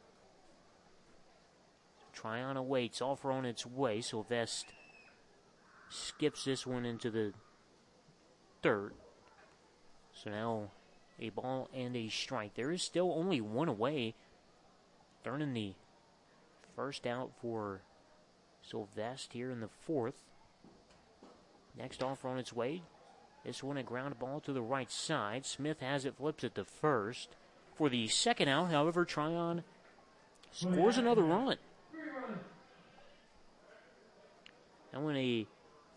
Tryon awaits. Offer on its way. Sylvester skips this one into the dirt. So now a ball and a strike. There is still only 1 away. Durnan the first out for Sylvester here in the 4th. Next offer on its way. This one a ground ball to the right side. Smith has it, flips it to first. For the second out, however, Tryon scores another run. That one a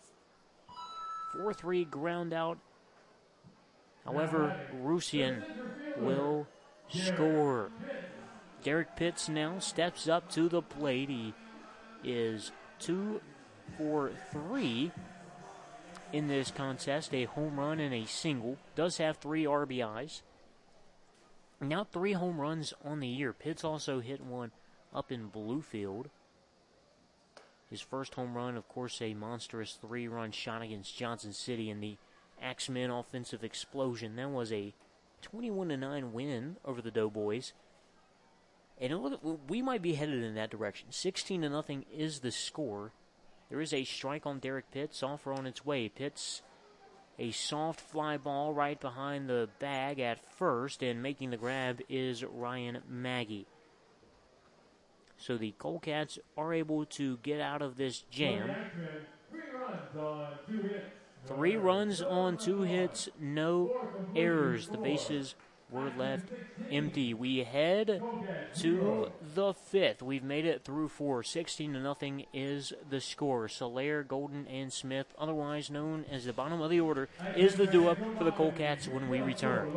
4-3 ground out. However, Rusian will score. Derek Pitts now steps up to the plate. He is 2 for 3 in this contest. A home run and a single. Does have 3 RBIs. Now 3 home runs on the year. Pitts also hit one up in Bluefield. His first home run, of course, a monstrous 3-run shot against Johnson City in the Axemen offensive explosion. That was a 21-9 win over the Doughboys. And we might be headed in that direction. 16-0 is the score. There is a strike on Derek Pitts. Offer on its way. Pitts, a soft fly ball right behind the bag at first, and making the grab is Ryan Maggie. So the Colecats are able to get out of this jam. 3 runs on 2 hits, no errors. The bases were left empty. We head to the 5th. We've made it through 4. 16-0 is the score. Soler, Golden, and Smith, otherwise known as the bottom of the order, is the do-up for the Colecats when we return.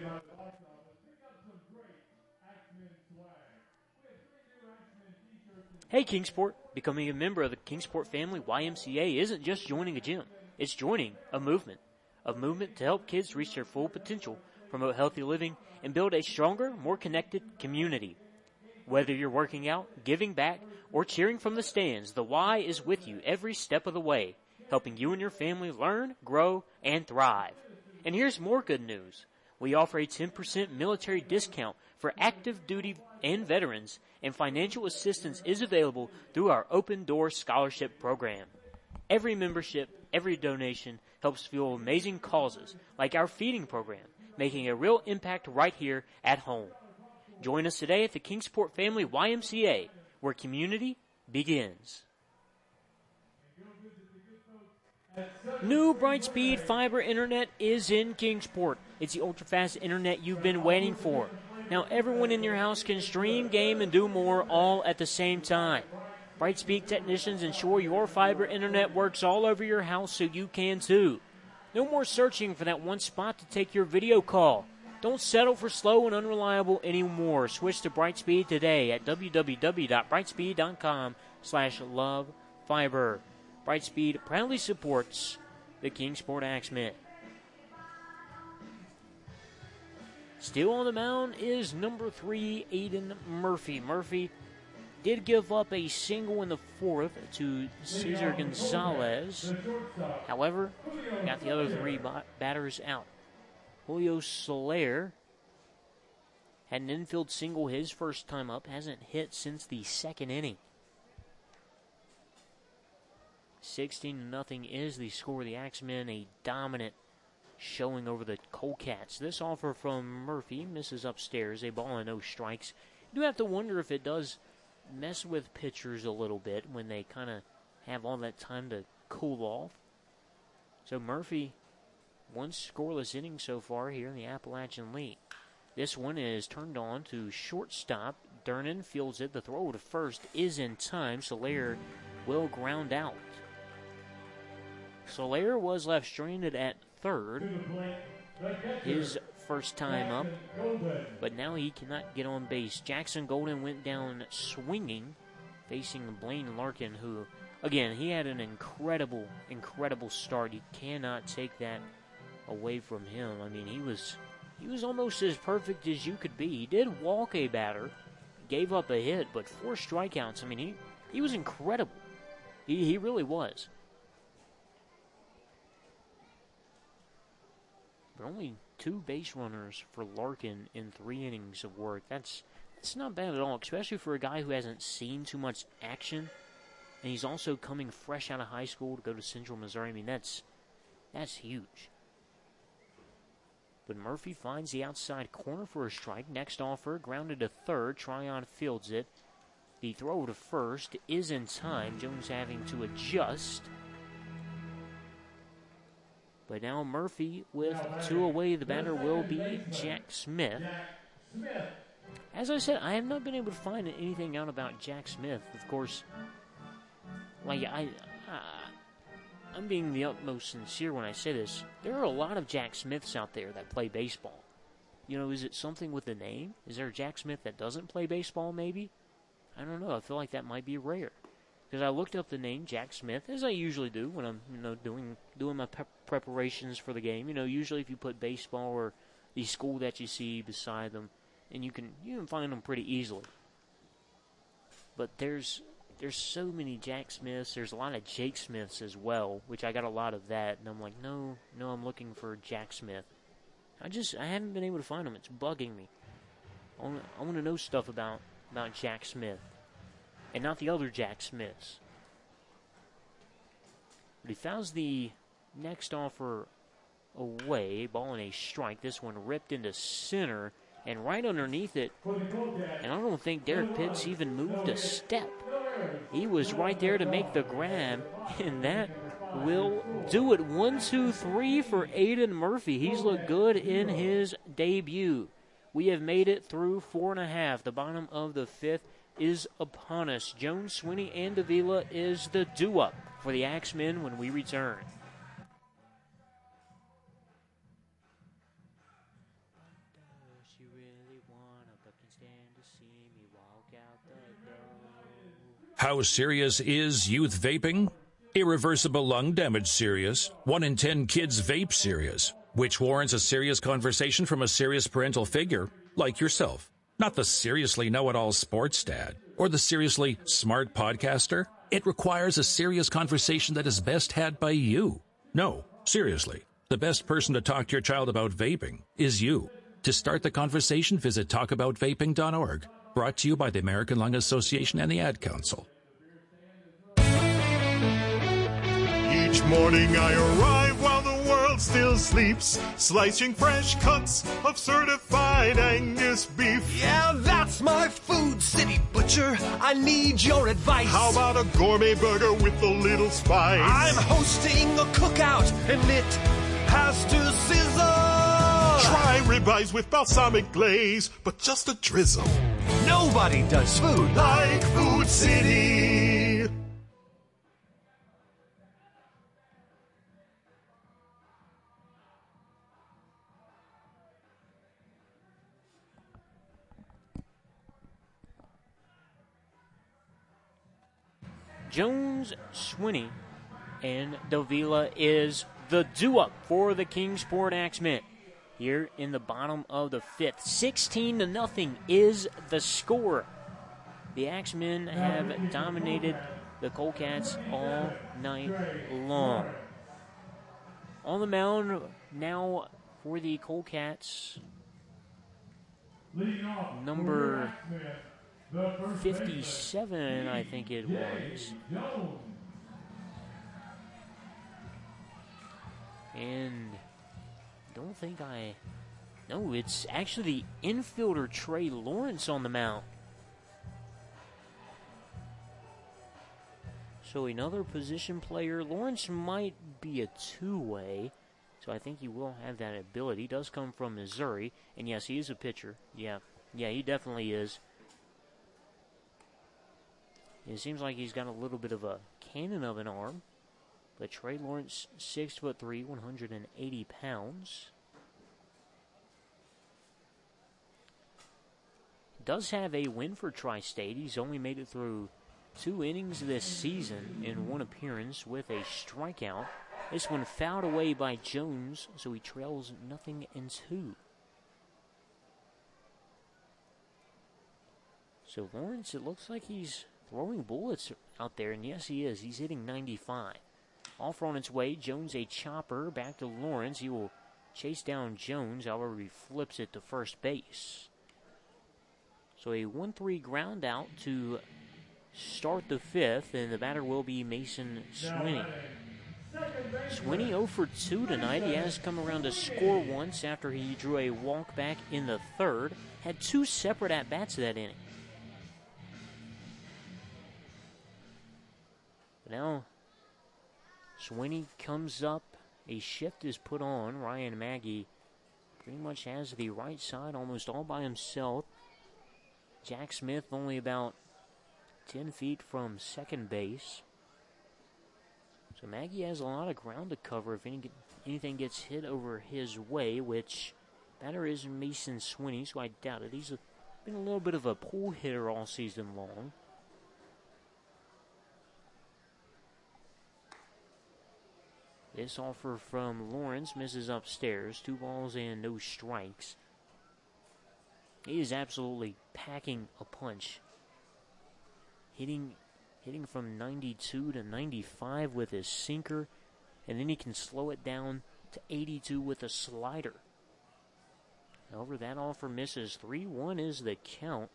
Hey Kingsport, becoming a member of the Kingsport family YMCA isn't just joining a gym. It's joining a movement to help kids reach their full potential, promote healthy living, and build a stronger, more connected community. Whether you're working out, giving back, or cheering from the stands, the Y is with you every step of the way, helping you and your family learn, grow, and thrive. And here's more good news. We offer a 10% military discount for active duty and veterans, and financial assistance is available through our Open Door Scholarship Program. Every membership, every donation helps fuel amazing causes like our feeding program, making a real impact right here at home. Join us today at the Kingsport Family YMCA, where community begins. New Brightspeed Fiber Internet is in Kingsport. It's the ultra-fast internet you've been waiting for. Now everyone in your house can stream, game, and do more all at the same time. Brightspeed technicians ensure your fiber internet works all over your house so you can too. No more searching for that one spot to take your video call. Don't settle for slow and unreliable anymore. Switch to Brightspeed today at www.brightspeed.com/lovefiber. Brightspeed proudly supports the Kingsport Axemen. Still on the mound is number 3, Aiden Murphy. Murphy did give up a single in the 4th to Cesar Gonzalez. However, got the other 3 batters out. Julio Soler Had an infield single his first time up. Hasn't hit since the second inning. 16-0 is the score. The Axemen a dominant showing over the Coldcats. This offer from Murphy misses upstairs. A ball and no strikes. You do have to wonder if it does mess with pitchers a little bit when they kind of have all that time to cool off. So Murphy, one scoreless inning so far here in the Appalachian League. This one is turned on to shortstop. Durnan fields it. The throw to first is in time. Solaire will ground out. Solaire was left stranded at third. His first time up, but now he cannot get on base. Jackson Golden went down swinging, facing Blaine Larkin, who, again, he had an incredible start. You cannot take that away from him. I mean, he was almost as perfect as you could be. He did walk a batter, gave up a hit, but 4 strikeouts. I mean, he was incredible. He really was. But only 2 base runners for Larkin in 3 innings of work. That's not bad at all, especially for a guy who hasn't seen too much action. And he's also coming fresh out of high school to go to Central Missouri. I mean, that's huge. But Murphy finds the outside corner for a strike. Next offer, grounded to third. Tryon fields it. The throw to first is in time. Jones having to adjust. But now Murphy with 2 away. The batter will be Jack Smith. As I said, I have not been able to find anything out about Jack Smith. Of course, like I'm being the utmost sincere when I say this. There are a lot of Jack Smiths out there that play baseball. You know, is it something with the name? Is there a Jack Smith that doesn't play baseball, maybe? I don't know. I feel like that might be rare. Because I looked up the name Jack Smith, as I usually do when I'm doing my preparations for the game. You know, usually if you put baseball or the school that you see beside them, and you can find them pretty easily. But there's so many Jack Smiths. There's a lot of Jake Smiths as well, which I got a lot of that. And I'm like, no, I'm looking for Jack Smith. I haven't been able to find him. It's bugging me. I want to know stuff about Jack Smith. And not the other Jack Smiths. But he fouls the next offer away. Ball and a strike. This one ripped into center and right underneath it. And I don't think Derek Pitts even moved a step. He was right there to make the grab. And that will do it. 1, 2, 3 for Aiden Murphy. He's looked good in his debut. We have made it through 4.5. The bottom of the 5th is upon us. Jones, Swinney, and Davila is the do-up for the Axemen when we return. How serious is youth vaping? Irreversible lung damage serious. 1 in 10 kids vape serious, which warrants a serious conversation from a serious parental figure like yourself. Not the seriously know-it-all sports dad or the seriously smart podcaster. It requires a serious conversation that is best had by you. No, seriously, the best person to talk to your child about vaping is you. To start the conversation, visit talkaboutvaping.org. Brought to you by the American Lung Association and the Ad Council. Each morning I arrive while the world still sleeps, slicing fresh cuts of certified Angus beef. Yeah, that's my food, city butcher. I need your advice. How about a gourmet burger with a little spice? I'm hosting a cookout, and it has to sizzle. Try ribeyes with balsamic glaze, but just a drizzle. Nobody does food like Food City. Jones, Swinney, and Davila is the do-up for the Kingsport Axemen. Here in the bottom of the 5th. 16-0 is the score. The Axemen have dominated the Coldcats all night long. On the mound now for the Coldcats number 57, I think it was. And don't think no, it's actually the infielder Trey Lawrence on the mound. So another position player. Lawrence might be a two-way, so I think he will have that ability. He does come from Missouri, and yes, he is a pitcher. Yeah, he definitely is. It seems like he's got a little bit of a cannon of an arm. But Trey Lawrence, 6'3", 180 pounds. Does have a win for Tri-State. He's only made it through 2 innings this season in 1 appearance with a strikeout. This one fouled away by Jones, so he trails 0-2. So Lawrence, it looks like he's throwing bullets out there, and yes, he is. He's hitting 95. Offer on its way. Jones a chopper. Back to Lawrence. He will chase down Jones. However, he flips it to first base. So a 1-3 ground out to start the 5th, and the batter will be Mason Swinney. Swinney 0 for 2 tonight. He has come around to score once after he drew a walk back in the 3rd. Had 2 separate at-bats that inning. But now Swinney comes up. A shift is put on. Ryan Maggie pretty much has the right side almost all by himself. Jack Smith only about 10 feet from second base. So Maggie has a lot of ground to cover if anything gets hit over his way, which batter is Mason Swinney, so I doubt it. He's been a little bit of a pull hitter all season long. This offer from Lawrence misses upstairs. 2 balls and no strikes. He is absolutely packing a punch. Hitting from 92 to 95 with his sinker. And then he can slow it down to 82 with a slider. However, that offer misses. 3-1 is the count.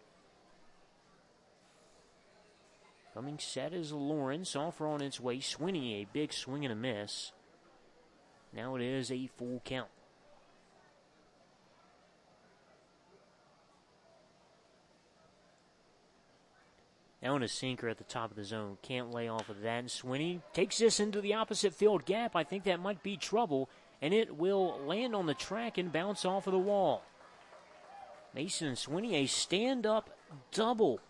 Coming set is Lawrence. Offer on its way. Swinney, a big swing and a miss. Now it is a full count. Now in a sinker at the top of the zone. Can't lay off of that. And Swinney takes this into the opposite field gap. I think that might be trouble. And it will land on the track and bounce off of the wall. Mason Swinney, a stand-up double.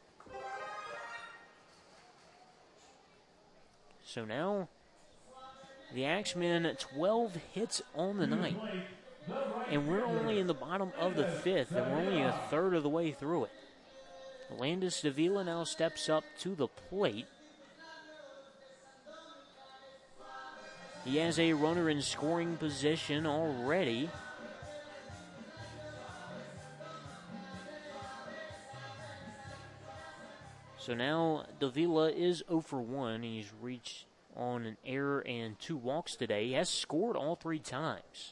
So now the Axemen 12 hits on the night. And we're only in the bottom of the 5th, and we're only a third of the way through it. Landis Davila now steps up to the plate. He has a runner in scoring position already. So now Davila is 0 for 1. He's reached on an error and 2 walks today. He has scored all 3 times.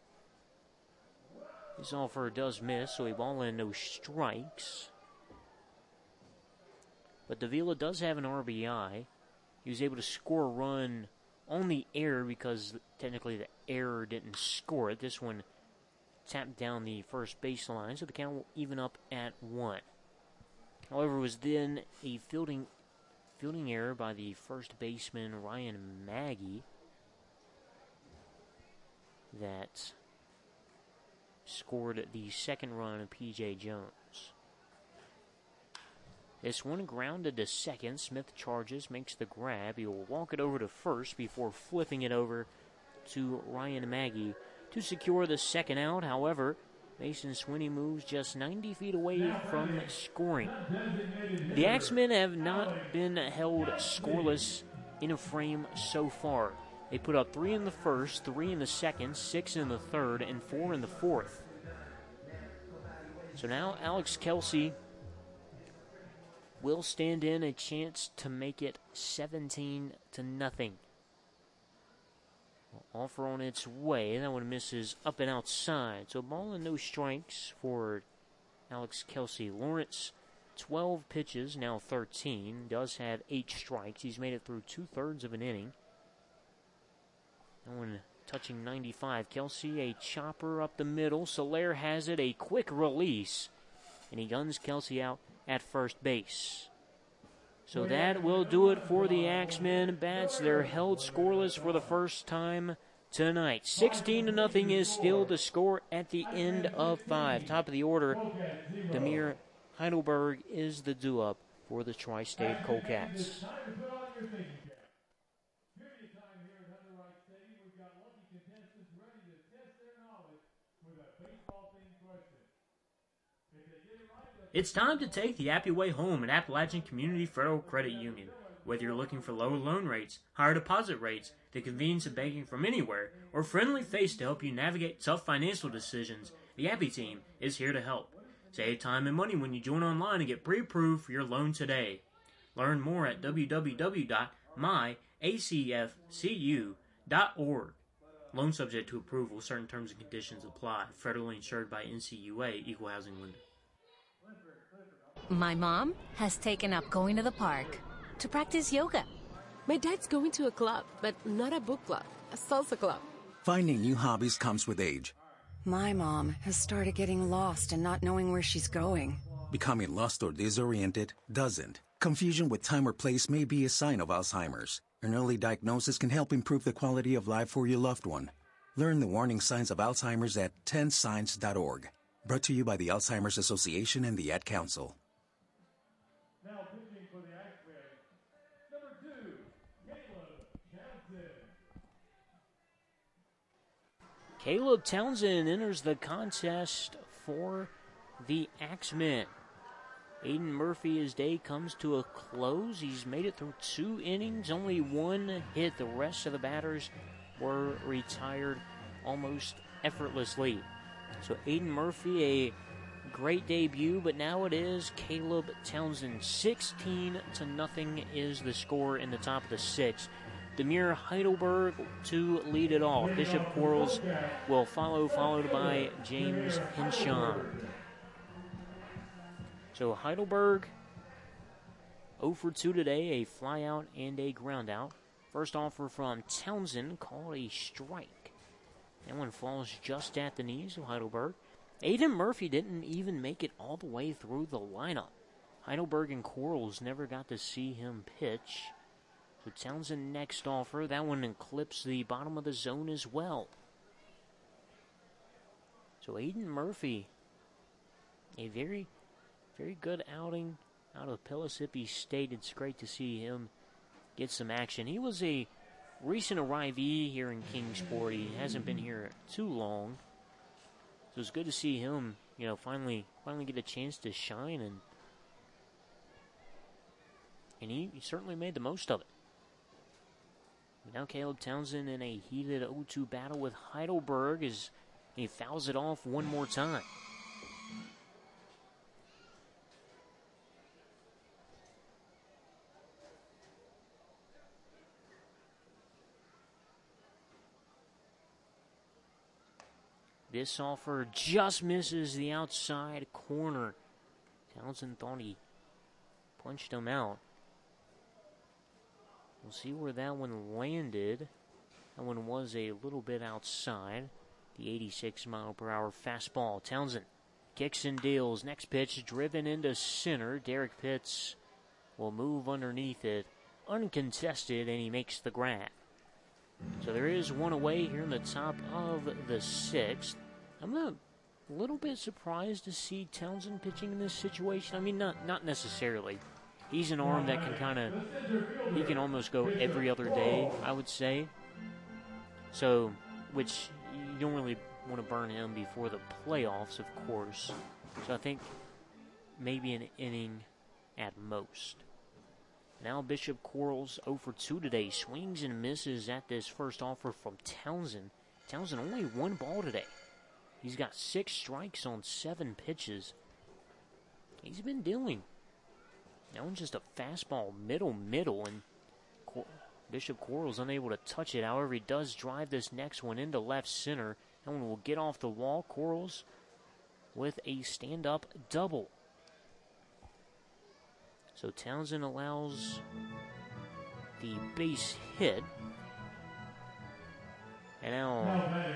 His offer does miss, so a ball and no strikes. But Davila does have an RBI. He was able to score a run on the error because technically the error didn't score it. This one tapped down the first baseline, so the count will even up at 1. However, it was then a fielding error by the first baseman, Ryan Maggie, that scored the second run of P.J. Jones. This one grounded to second. Smith charges, makes the grab. He will walk it over to first before flipping it over to Ryan Maggie to secure the second out. However, Mason Swinney moves just 90 feet away from scoring. The Axemen have not been held scoreless in a frame so far. They put up 3 in the first, 3 in the second, 6 in the third, and 4 in the fourth. So now Alex Kelsey will stand in a chance to make it 17-0. Offer on its way. That one misses up and outside. So ball and no strikes for Alex Kelsey. Lawrence, 12 pitches, now 13. Does have 8 strikes. He's made it through 2/3 of an inning. That one touching 95. Kelsey, a chopper up the middle. Soler has it, a quick release. And he guns Kelsey out at first base. So that will do it for the Axemen Bats. They're held scoreless for the first time tonight. 16-0 is still the score at the end of 5. Top of the order, Demir Heidelberg is the due-up for the Tri-State Coalcats. It's time to take the Appy Way home at Appalachian Community Federal Credit Union. Whether you're looking for lower loan rates, higher deposit rates, the convenience of banking from anywhere, or a friendly face to help you navigate tough financial decisions, the Appy team is here to help. Save time and money when you join online and get pre-approved for your loan today. Learn more at www.myacfcu.org. Loan subject to approval. Certain terms and conditions apply. Federally insured by NCUA, Equal Housing Lender. My mom has taken up going to the park to practice yoga. My dad's going to a club, but not a book club, a salsa club. Finding new hobbies comes with age. My mom has started getting lost and not knowing where she's going. Becoming lost or disoriented doesn't. Confusion with time or place may be a sign of Alzheimer's. An early diagnosis can help improve the quality of life for your loved one. Learn the warning signs of Alzheimer's at 10signs.org. Brought to you by the Alzheimer's Association and the Ad Council. Now pitching for the Axemen, number 2, Caleb Townsend. Caleb Townsend enters the contest for the Axemen. Aiden Murphy, his day comes to a close. He's made it through 2 innings, only 1 hit. The rest of the batters were retired almost effortlessly. So Aiden Murphy, a great debut, but now it is Caleb Townsend. 16-0 is the score in the top of the 6th. Demir Heidelberg to lead it off. Bishop Quarles will follow, followed by James Hinshaw. So Heidelberg 0 for 2 today, a fly out and a ground out. First offer from Townsend called a strike. That one falls just at the knees of Heidelberg. Aiden Murphy didn't even make it all the way through the lineup. Heidelberg and Quarles never got to see him pitch. So Townsend next offer. That one clips the bottom of the zone as well. So Aiden Murphy, a very, very good outing out of Pellissippi State. It's great to see him get some action. He was a recent arrivee here in Kingsport. He hasn't been here too long. So it's good to see him, finally get a chance to shine, and he certainly made the most of it. Now Caleb Townsend in a heated 0-2 battle with Heidelberg as he fouls it off one more time. This offer just misses the outside corner. Townsend thought he punched him out. We'll see where that one landed. That one was a little bit outside. The 86-mile-per-hour fastball. Townsend kicks and deals. Next pitch driven into center. Derek Pitts will move underneath it. Uncontested, and he makes the grab. So there is one away here in the top of the 6th. I'm a little bit surprised to see Townsend pitching in this situation. I mean, not necessarily. He's an arm that he can almost go every other day, I would say. So, which you don't really want to burn him before the playoffs, of course. So I think maybe an inning at most. Now Bishop Quarles 0 for 2 today. Swings and misses at this first offer from Townsend. Townsend only 1 ball today. He's got 6 strikes on 7 pitches. He's been dealing. That one's just a fastball, middle, and Bishop Quarles unable to touch it. However, he does drive this next one into left center. That one will get off the wall. Quarles with a stand-up double. So Townsend allows the base hit. And now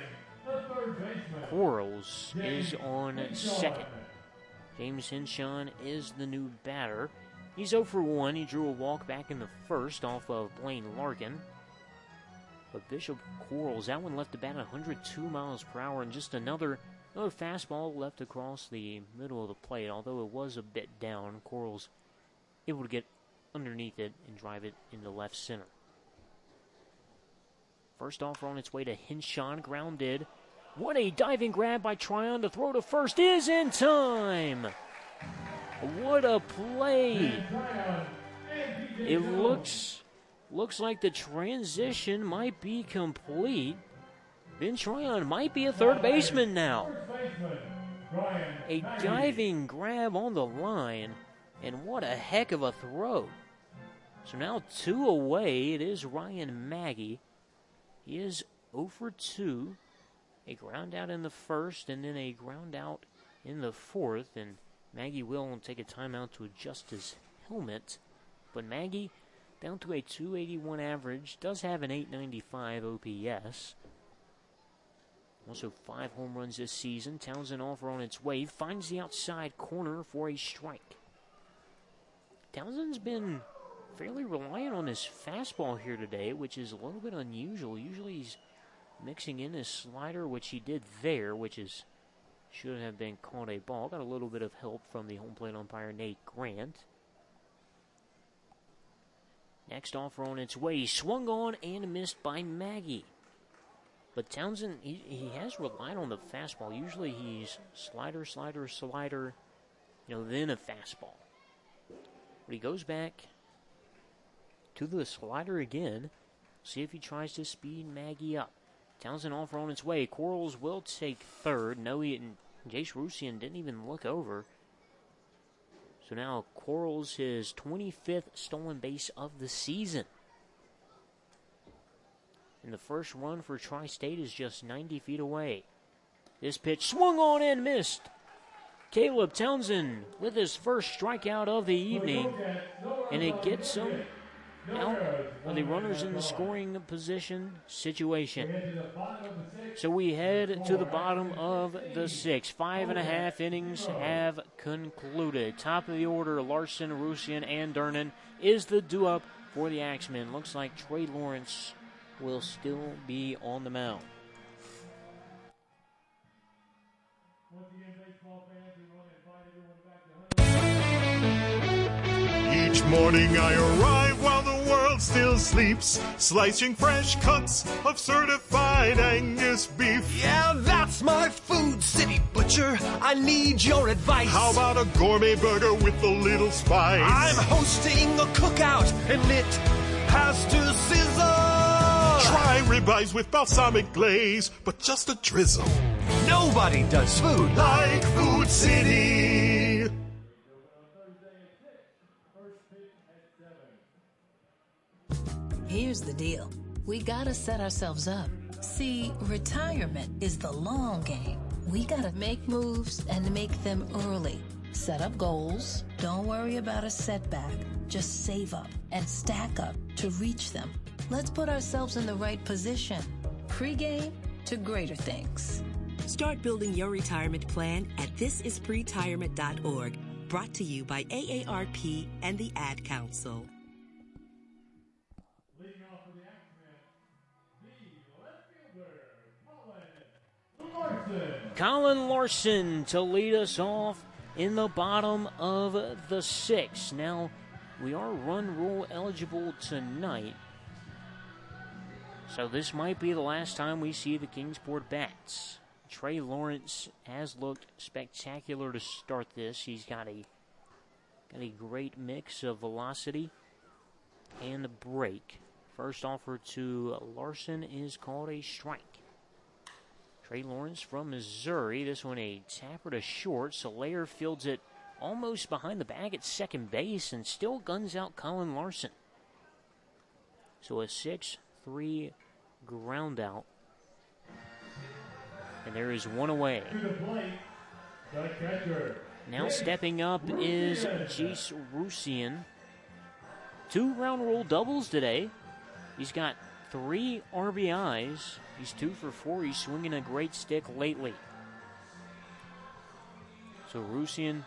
Quarles is on second. James Hinshaw is the new batter. He's 0 for 1. He drew a walk back in the first off of Blaine Larkin. But Bishop Quarles, that one left to bat 102 miles per hour, and just another fastball left across the middle of the plate. Although it was a bit down, Quarles able to get underneath it and drive it into left center. First offer on its way to Hinshaw, grounded. What a diving grab by Tryon. To throw to first is in time. What a play. It looks like the transition might be complete. Ben Tryon might be a third baseman now. A diving grab on the line, and what a heck of a throw. So now 2 away. It is Ryan Maggie. He is 0 for 2. A ground out in the first, and then a ground out in the fourth. And Maggie will take a timeout to adjust his helmet. But Maggie, down to a 281 average, does have an 895 OPS. Also 5 home runs this season. Townsend offer on its way. Finds the outside corner for a strike. Townsend's been fairly reliant on his fastball here today, which is a little bit unusual. Usually he's mixing in his slider, which he did there, which should have been called a ball. Got a little bit of help from the home plate umpire, Nate Grant. Next offer on its way. Swung on and missed by Maggie. But Townsend, he has relied on the fastball. Usually he's slider, then a fastball. But he goes back to the slider again. See if he tries to speed Maggie up. Townsend offer on its way. Quarles will take third. No, Jace Rusian didn't even look over. So now Quarles, his 25th stolen base of the season. And the first run for Tri-State is just 90 feet away. This pitch swung on and missed. Caleb Townsend with his first strikeout of the evening. And it gets him out of the runners in the scoring position situation. So we head to the bottom of the 6th. 5.5 innings have concluded. Top of the order, Larson, Rusian, and Durnan is the due-up for the Axemen. Looks like Trey Lawrence will still be on the mound. Each morning I arrive while the world still sleeps, slicing fresh cuts of certified Angus beef. Yeah, that's my food, city butcher. I need your advice. How about a gourmet burger with a little spice? I'm hosting a cookout, and it has to sizzle. Try ribeyes with balsamic glaze, but just a drizzle. Nobody does food like Food City. Here's the deal. We gotta set ourselves up. See, retirement is the long game. We gotta make moves and make them early. Set up goals. Don't worry about a setback. Just save up and stack up to reach them. Let's put ourselves in the right position. Pre-game to greater things. Start building your retirement plan at thisispretirement.org. Brought to you by AARP and the Ad Council. Colin Larson to lead us off in the bottom of the 6th. Now, we are run rule eligible tonight, so this might be the last time we see the Kingsport bats. Trey Lawrence has looked spectacular to start this. He's got a great mix of velocity and break. First offer to Larson is called a strike. Trey Lawrence from Missouri. This one a tapper to short. Solaire fields it almost behind the bag at second base and still guns out Colin Larson. So a 6-3 ground out. And there is one away. The catcher. Now stepping up is Jace Rusian. 2 round rule doubles today. He's got 3 RBIs. He's 2 for 4. He's swinging a great stick lately. So Rusian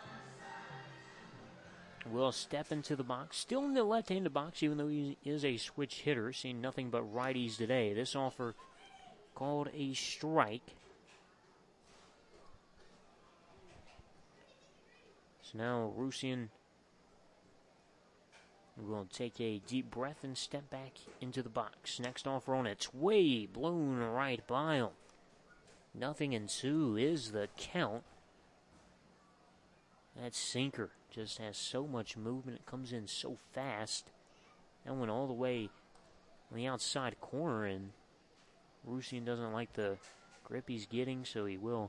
will step into the box. Still in the left-handed box, even though he is a switch hitter. Seeing nothing but righties today. This offer called a strike. So now Rusian will take a deep breath and step back into the box. Next offer on its way, blown right by him. 0-2 is the count. That sinker just has so much movement. It comes in so fast. That went all the way on the outside corner, and Rusian doesn't like the grip he's getting, so he will.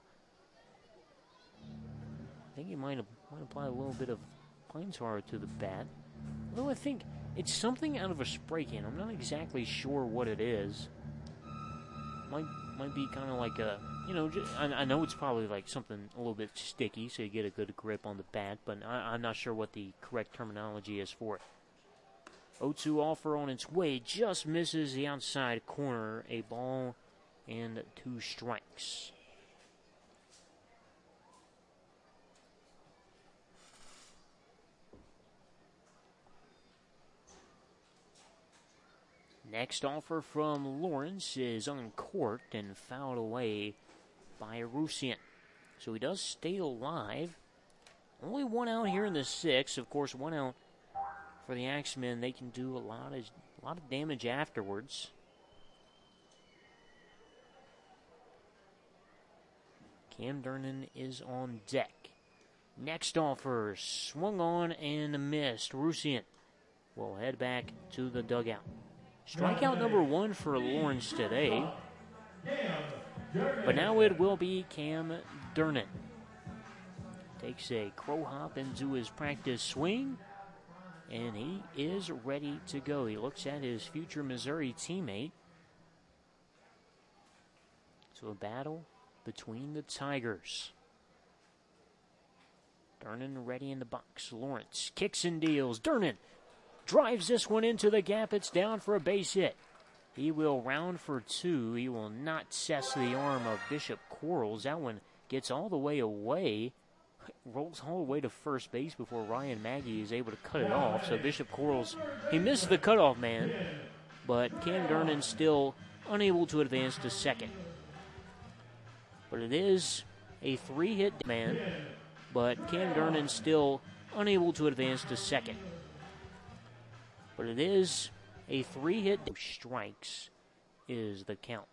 I think he might apply a little bit of pine tar to the bat. Although I think it's something out of a spray can. I'm not exactly sure what it is. Might be kind of like a, I know it's probably like something a little bit sticky, so you get a good grip on the bat, but I'm not sure what the correct terminology is for it. 0-2 offer on its way, just misses the outside corner. A ball and 2 strikes. Next offer from Lawrence is uncorked and fouled away by Rusian. So he does stay alive. Only 1 out here in the 6th. Of course, 1 out for the Axemen. They can do a lot of damage afterwards. Cam Durnan is on deck. Next offer, swung on and missed. Rusian will head back to the dugout. Strikeout number 1 for Lawrence today. But now it will be Cam Durnan. Takes a crow hop into his practice swing, and he is ready to go. He looks at his future Missouri teammate. So a battle between the Tigers. Durnan ready in the box. Lawrence kicks and deals. Durnan drives this one into the gap. It's down for a base hit. He will round for 2. He will not cess the arm of Bishop Quarles. That one gets all the way away. Rolls all the way to first base before Ryan Maggie is able to cut it off. So Bishop Quarles, he missed the cutoff man. But Cam Durnan still unable to advance to second. But it is a 3-hit man. But Cam Durnan still unable to advance to second. But it is a 3-hit. Strikes is the count.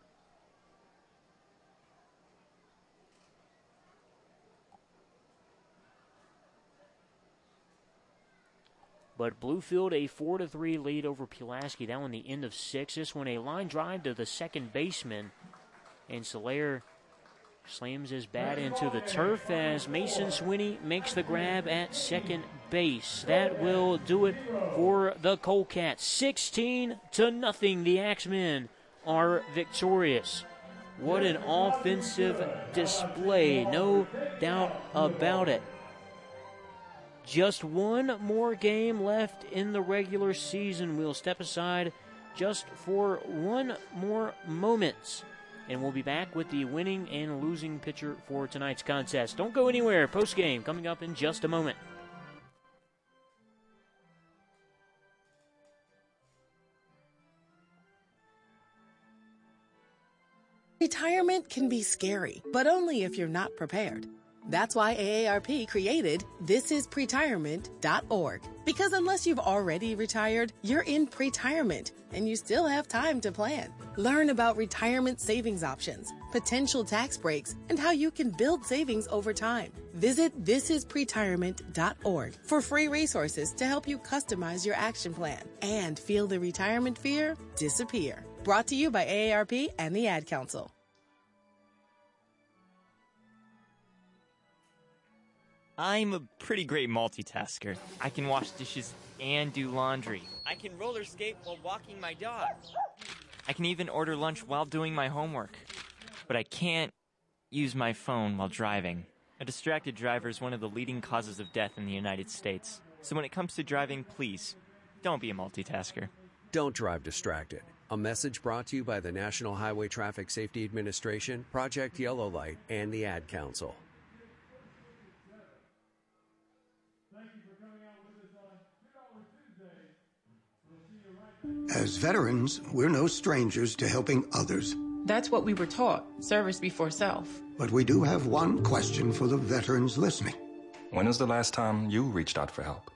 But Bluefield a 4-3 lead over Pulaski. That one the end of 6. This one a line drive to the second baseman. And Solaire slams his bat into the turf as Mason Swinney makes the grab at second base. That will do it for the Colecats. 16-0. The Axemen are victorious. What an offensive display. No doubt about it. Just one more game left in the regular season. We'll step aside just for one more moment. And we'll be back with the winning and losing pitcher for tonight's contest. Don't go anywhere. Post-game coming up in just a moment. Retirement can be scary, but only if you're not prepared. That's why AARP created thisispretirement.org. Because unless you've already retired, you're in pretirement, and you still have time to plan. Learn about retirement savings options, potential tax breaks, and how you can build savings over time. Visit thisispretirement.org for free resources to help you customize your action plan and feel the retirement fear disappear. Brought to you by AARP and the Ad Council. I'm a pretty great multitasker. I can wash dishes and do laundry. I can roller skate while walking my dog. I can even order lunch while doing my homework. But I can't use my phone while driving. A distracted driver is one of the leading causes of death in the United States. So when it comes to driving, please, don't be a multitasker. Don't drive distracted. A message brought to you by the National Highway Traffic Safety Administration, Project Yellow Light, and the Ad Council. As veterans, we're no strangers to helping others. That's what we were taught, service before self. But we do have one question for the veterans listening. When was the last time you reached out for help?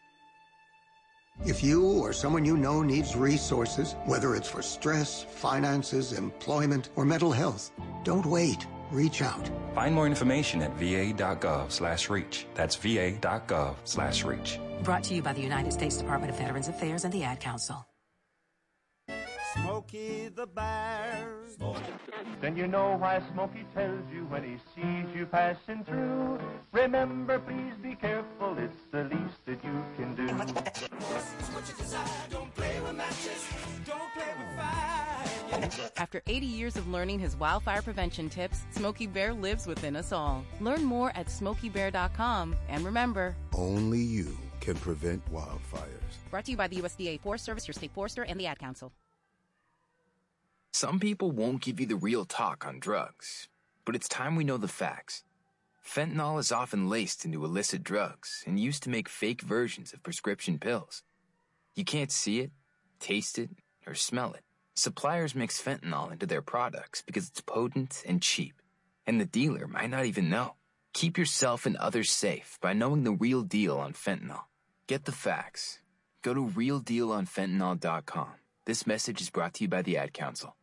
If you or someone you know needs resources, whether it's for stress, finances, employment, or mental health, don't wait. Reach out. Find more information at va.gov/reach. That's va.gov/reach. Brought to you by the United States Department of Veterans Affairs and the Ad Council. Smokey the Bear. Then you know why Smokey tells you when he sees you passing through. Remember, please be careful, it's the least that you can do. Don't play with matches, don't play with fire. After 80 years of learning his wildfire prevention tips, Smokey Bear lives within us all. Learn more at SmokeyBear.com. And remember, only you can prevent wildfires. Brought to you by the USDA Forest Service, your state forester, and the Ad Council. Some people won't give you the real talk on drugs, but it's time we know the facts. Fentanyl is often laced into illicit drugs and used to make fake versions of prescription pills. You can't see it, taste it, or smell it. Suppliers mix fentanyl into their products because it's potent and cheap, and the dealer might not even know. Keep yourself and others safe by knowing the real deal on fentanyl. Get the facts. Go to realdealonfentanyl.com. This message is brought to you by the Ad Council.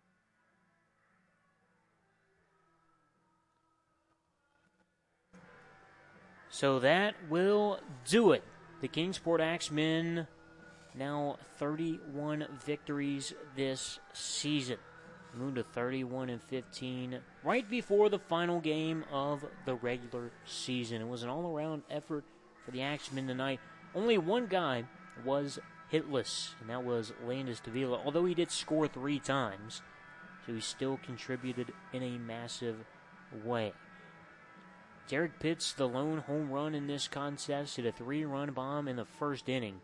So that will do it. The Kingsport Axemen now 31 victories this season. Moved to 31-15 right before the final game of the regular season. It was an all-around effort for the Axemen tonight. Only one guy was hitless, and that was Landis Davila, although he did score 3 times, so he still contributed in a massive way. Derek Pitts, the lone home run in this contest, hit a 3-run bomb in the first inning.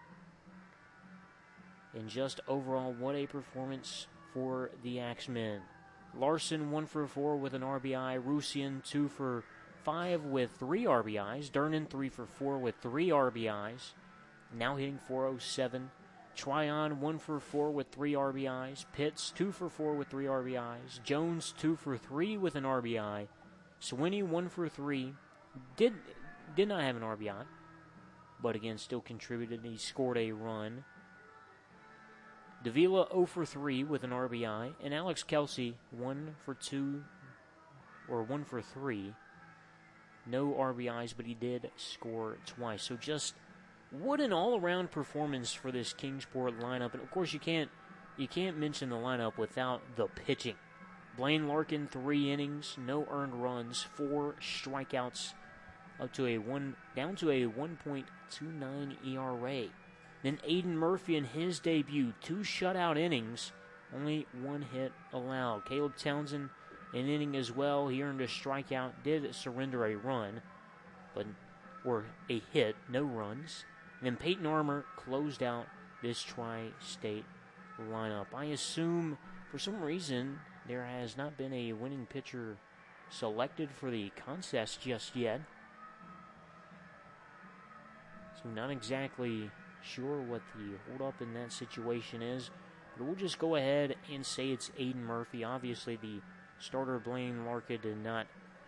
And just overall, what a performance for the Axemen. Larson 1 for 4 with an RBI. Rusian 2 for 5 with 3 RBIs. Dernan 3 for 4 with 3 RBIs. Now hitting .407. Tryon 1 for 4 with 3 RBIs. Pitts 2 for 4 with 3 RBIs. Jones 2 for 3 with an RBI. Swinney 1 for 3. Did not have an RBI, but again still contributed. He scored a run. Davila 0 for 3 with an RBI, and Alex Kelsey 1 for 2 or 1 for 3. No RBIs, but he did score twice. So just what an all-around performance for this Kingsport lineup. And of course, you can't mention the lineup without the pitching. Blaine Larkin 3 innings, no earned runs, 4 strikeouts, down to a 1.29 ERA. Then Aiden Murphy in his debut, 2 shutout innings, only 1 hit allowed. Caleb Townsend an inning as well. He earned a strikeout, did surrender a run, or a hit, no runs. And then Peyton Armour closed out this tri-state lineup. I assume for some reason there has not been a winning pitcher selected for the contest just yet. So not exactly sure what the hold-up in that situation is. But we'll just go ahead and say it's Aiden Murphy. Obviously, the starter Blaine Larkin did not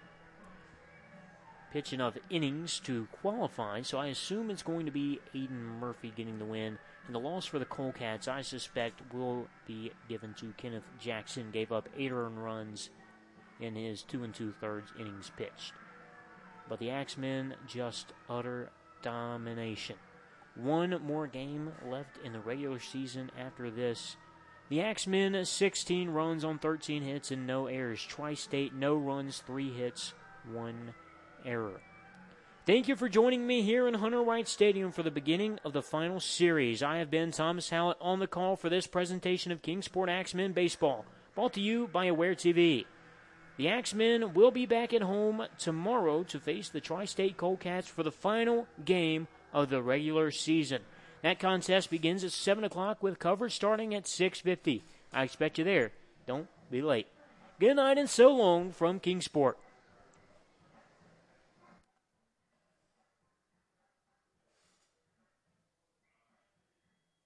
pitch enough innings to qualify, so I assume it's going to be Aiden Murphy getting the win. And the loss for the Colecats, I suspect, will be given to Kenneth Jackson. Gave up 8 earned runs in his 2 2/3 innings pitched. But the Axemen just utter domination. One more game left in the regular season after this. The Axemen, 16 runs on 13 hits and no errors. Tri-State, no runs, 3 hits, 1 error. Thank you for joining me here in Hunter Wright Stadium for the beginning of the final series. I have been Thomas Hallett on the call for this presentation of Kingsport Axemen Baseball, brought to you by Aware TV. The Axemen will be back at home tomorrow to face the Tri-State Coldcats for the final game of the regular season. That contest begins at 7 o'clock with coverage starting at 6:50. I expect you there. Don't be late. Good night and so long from Kingsport.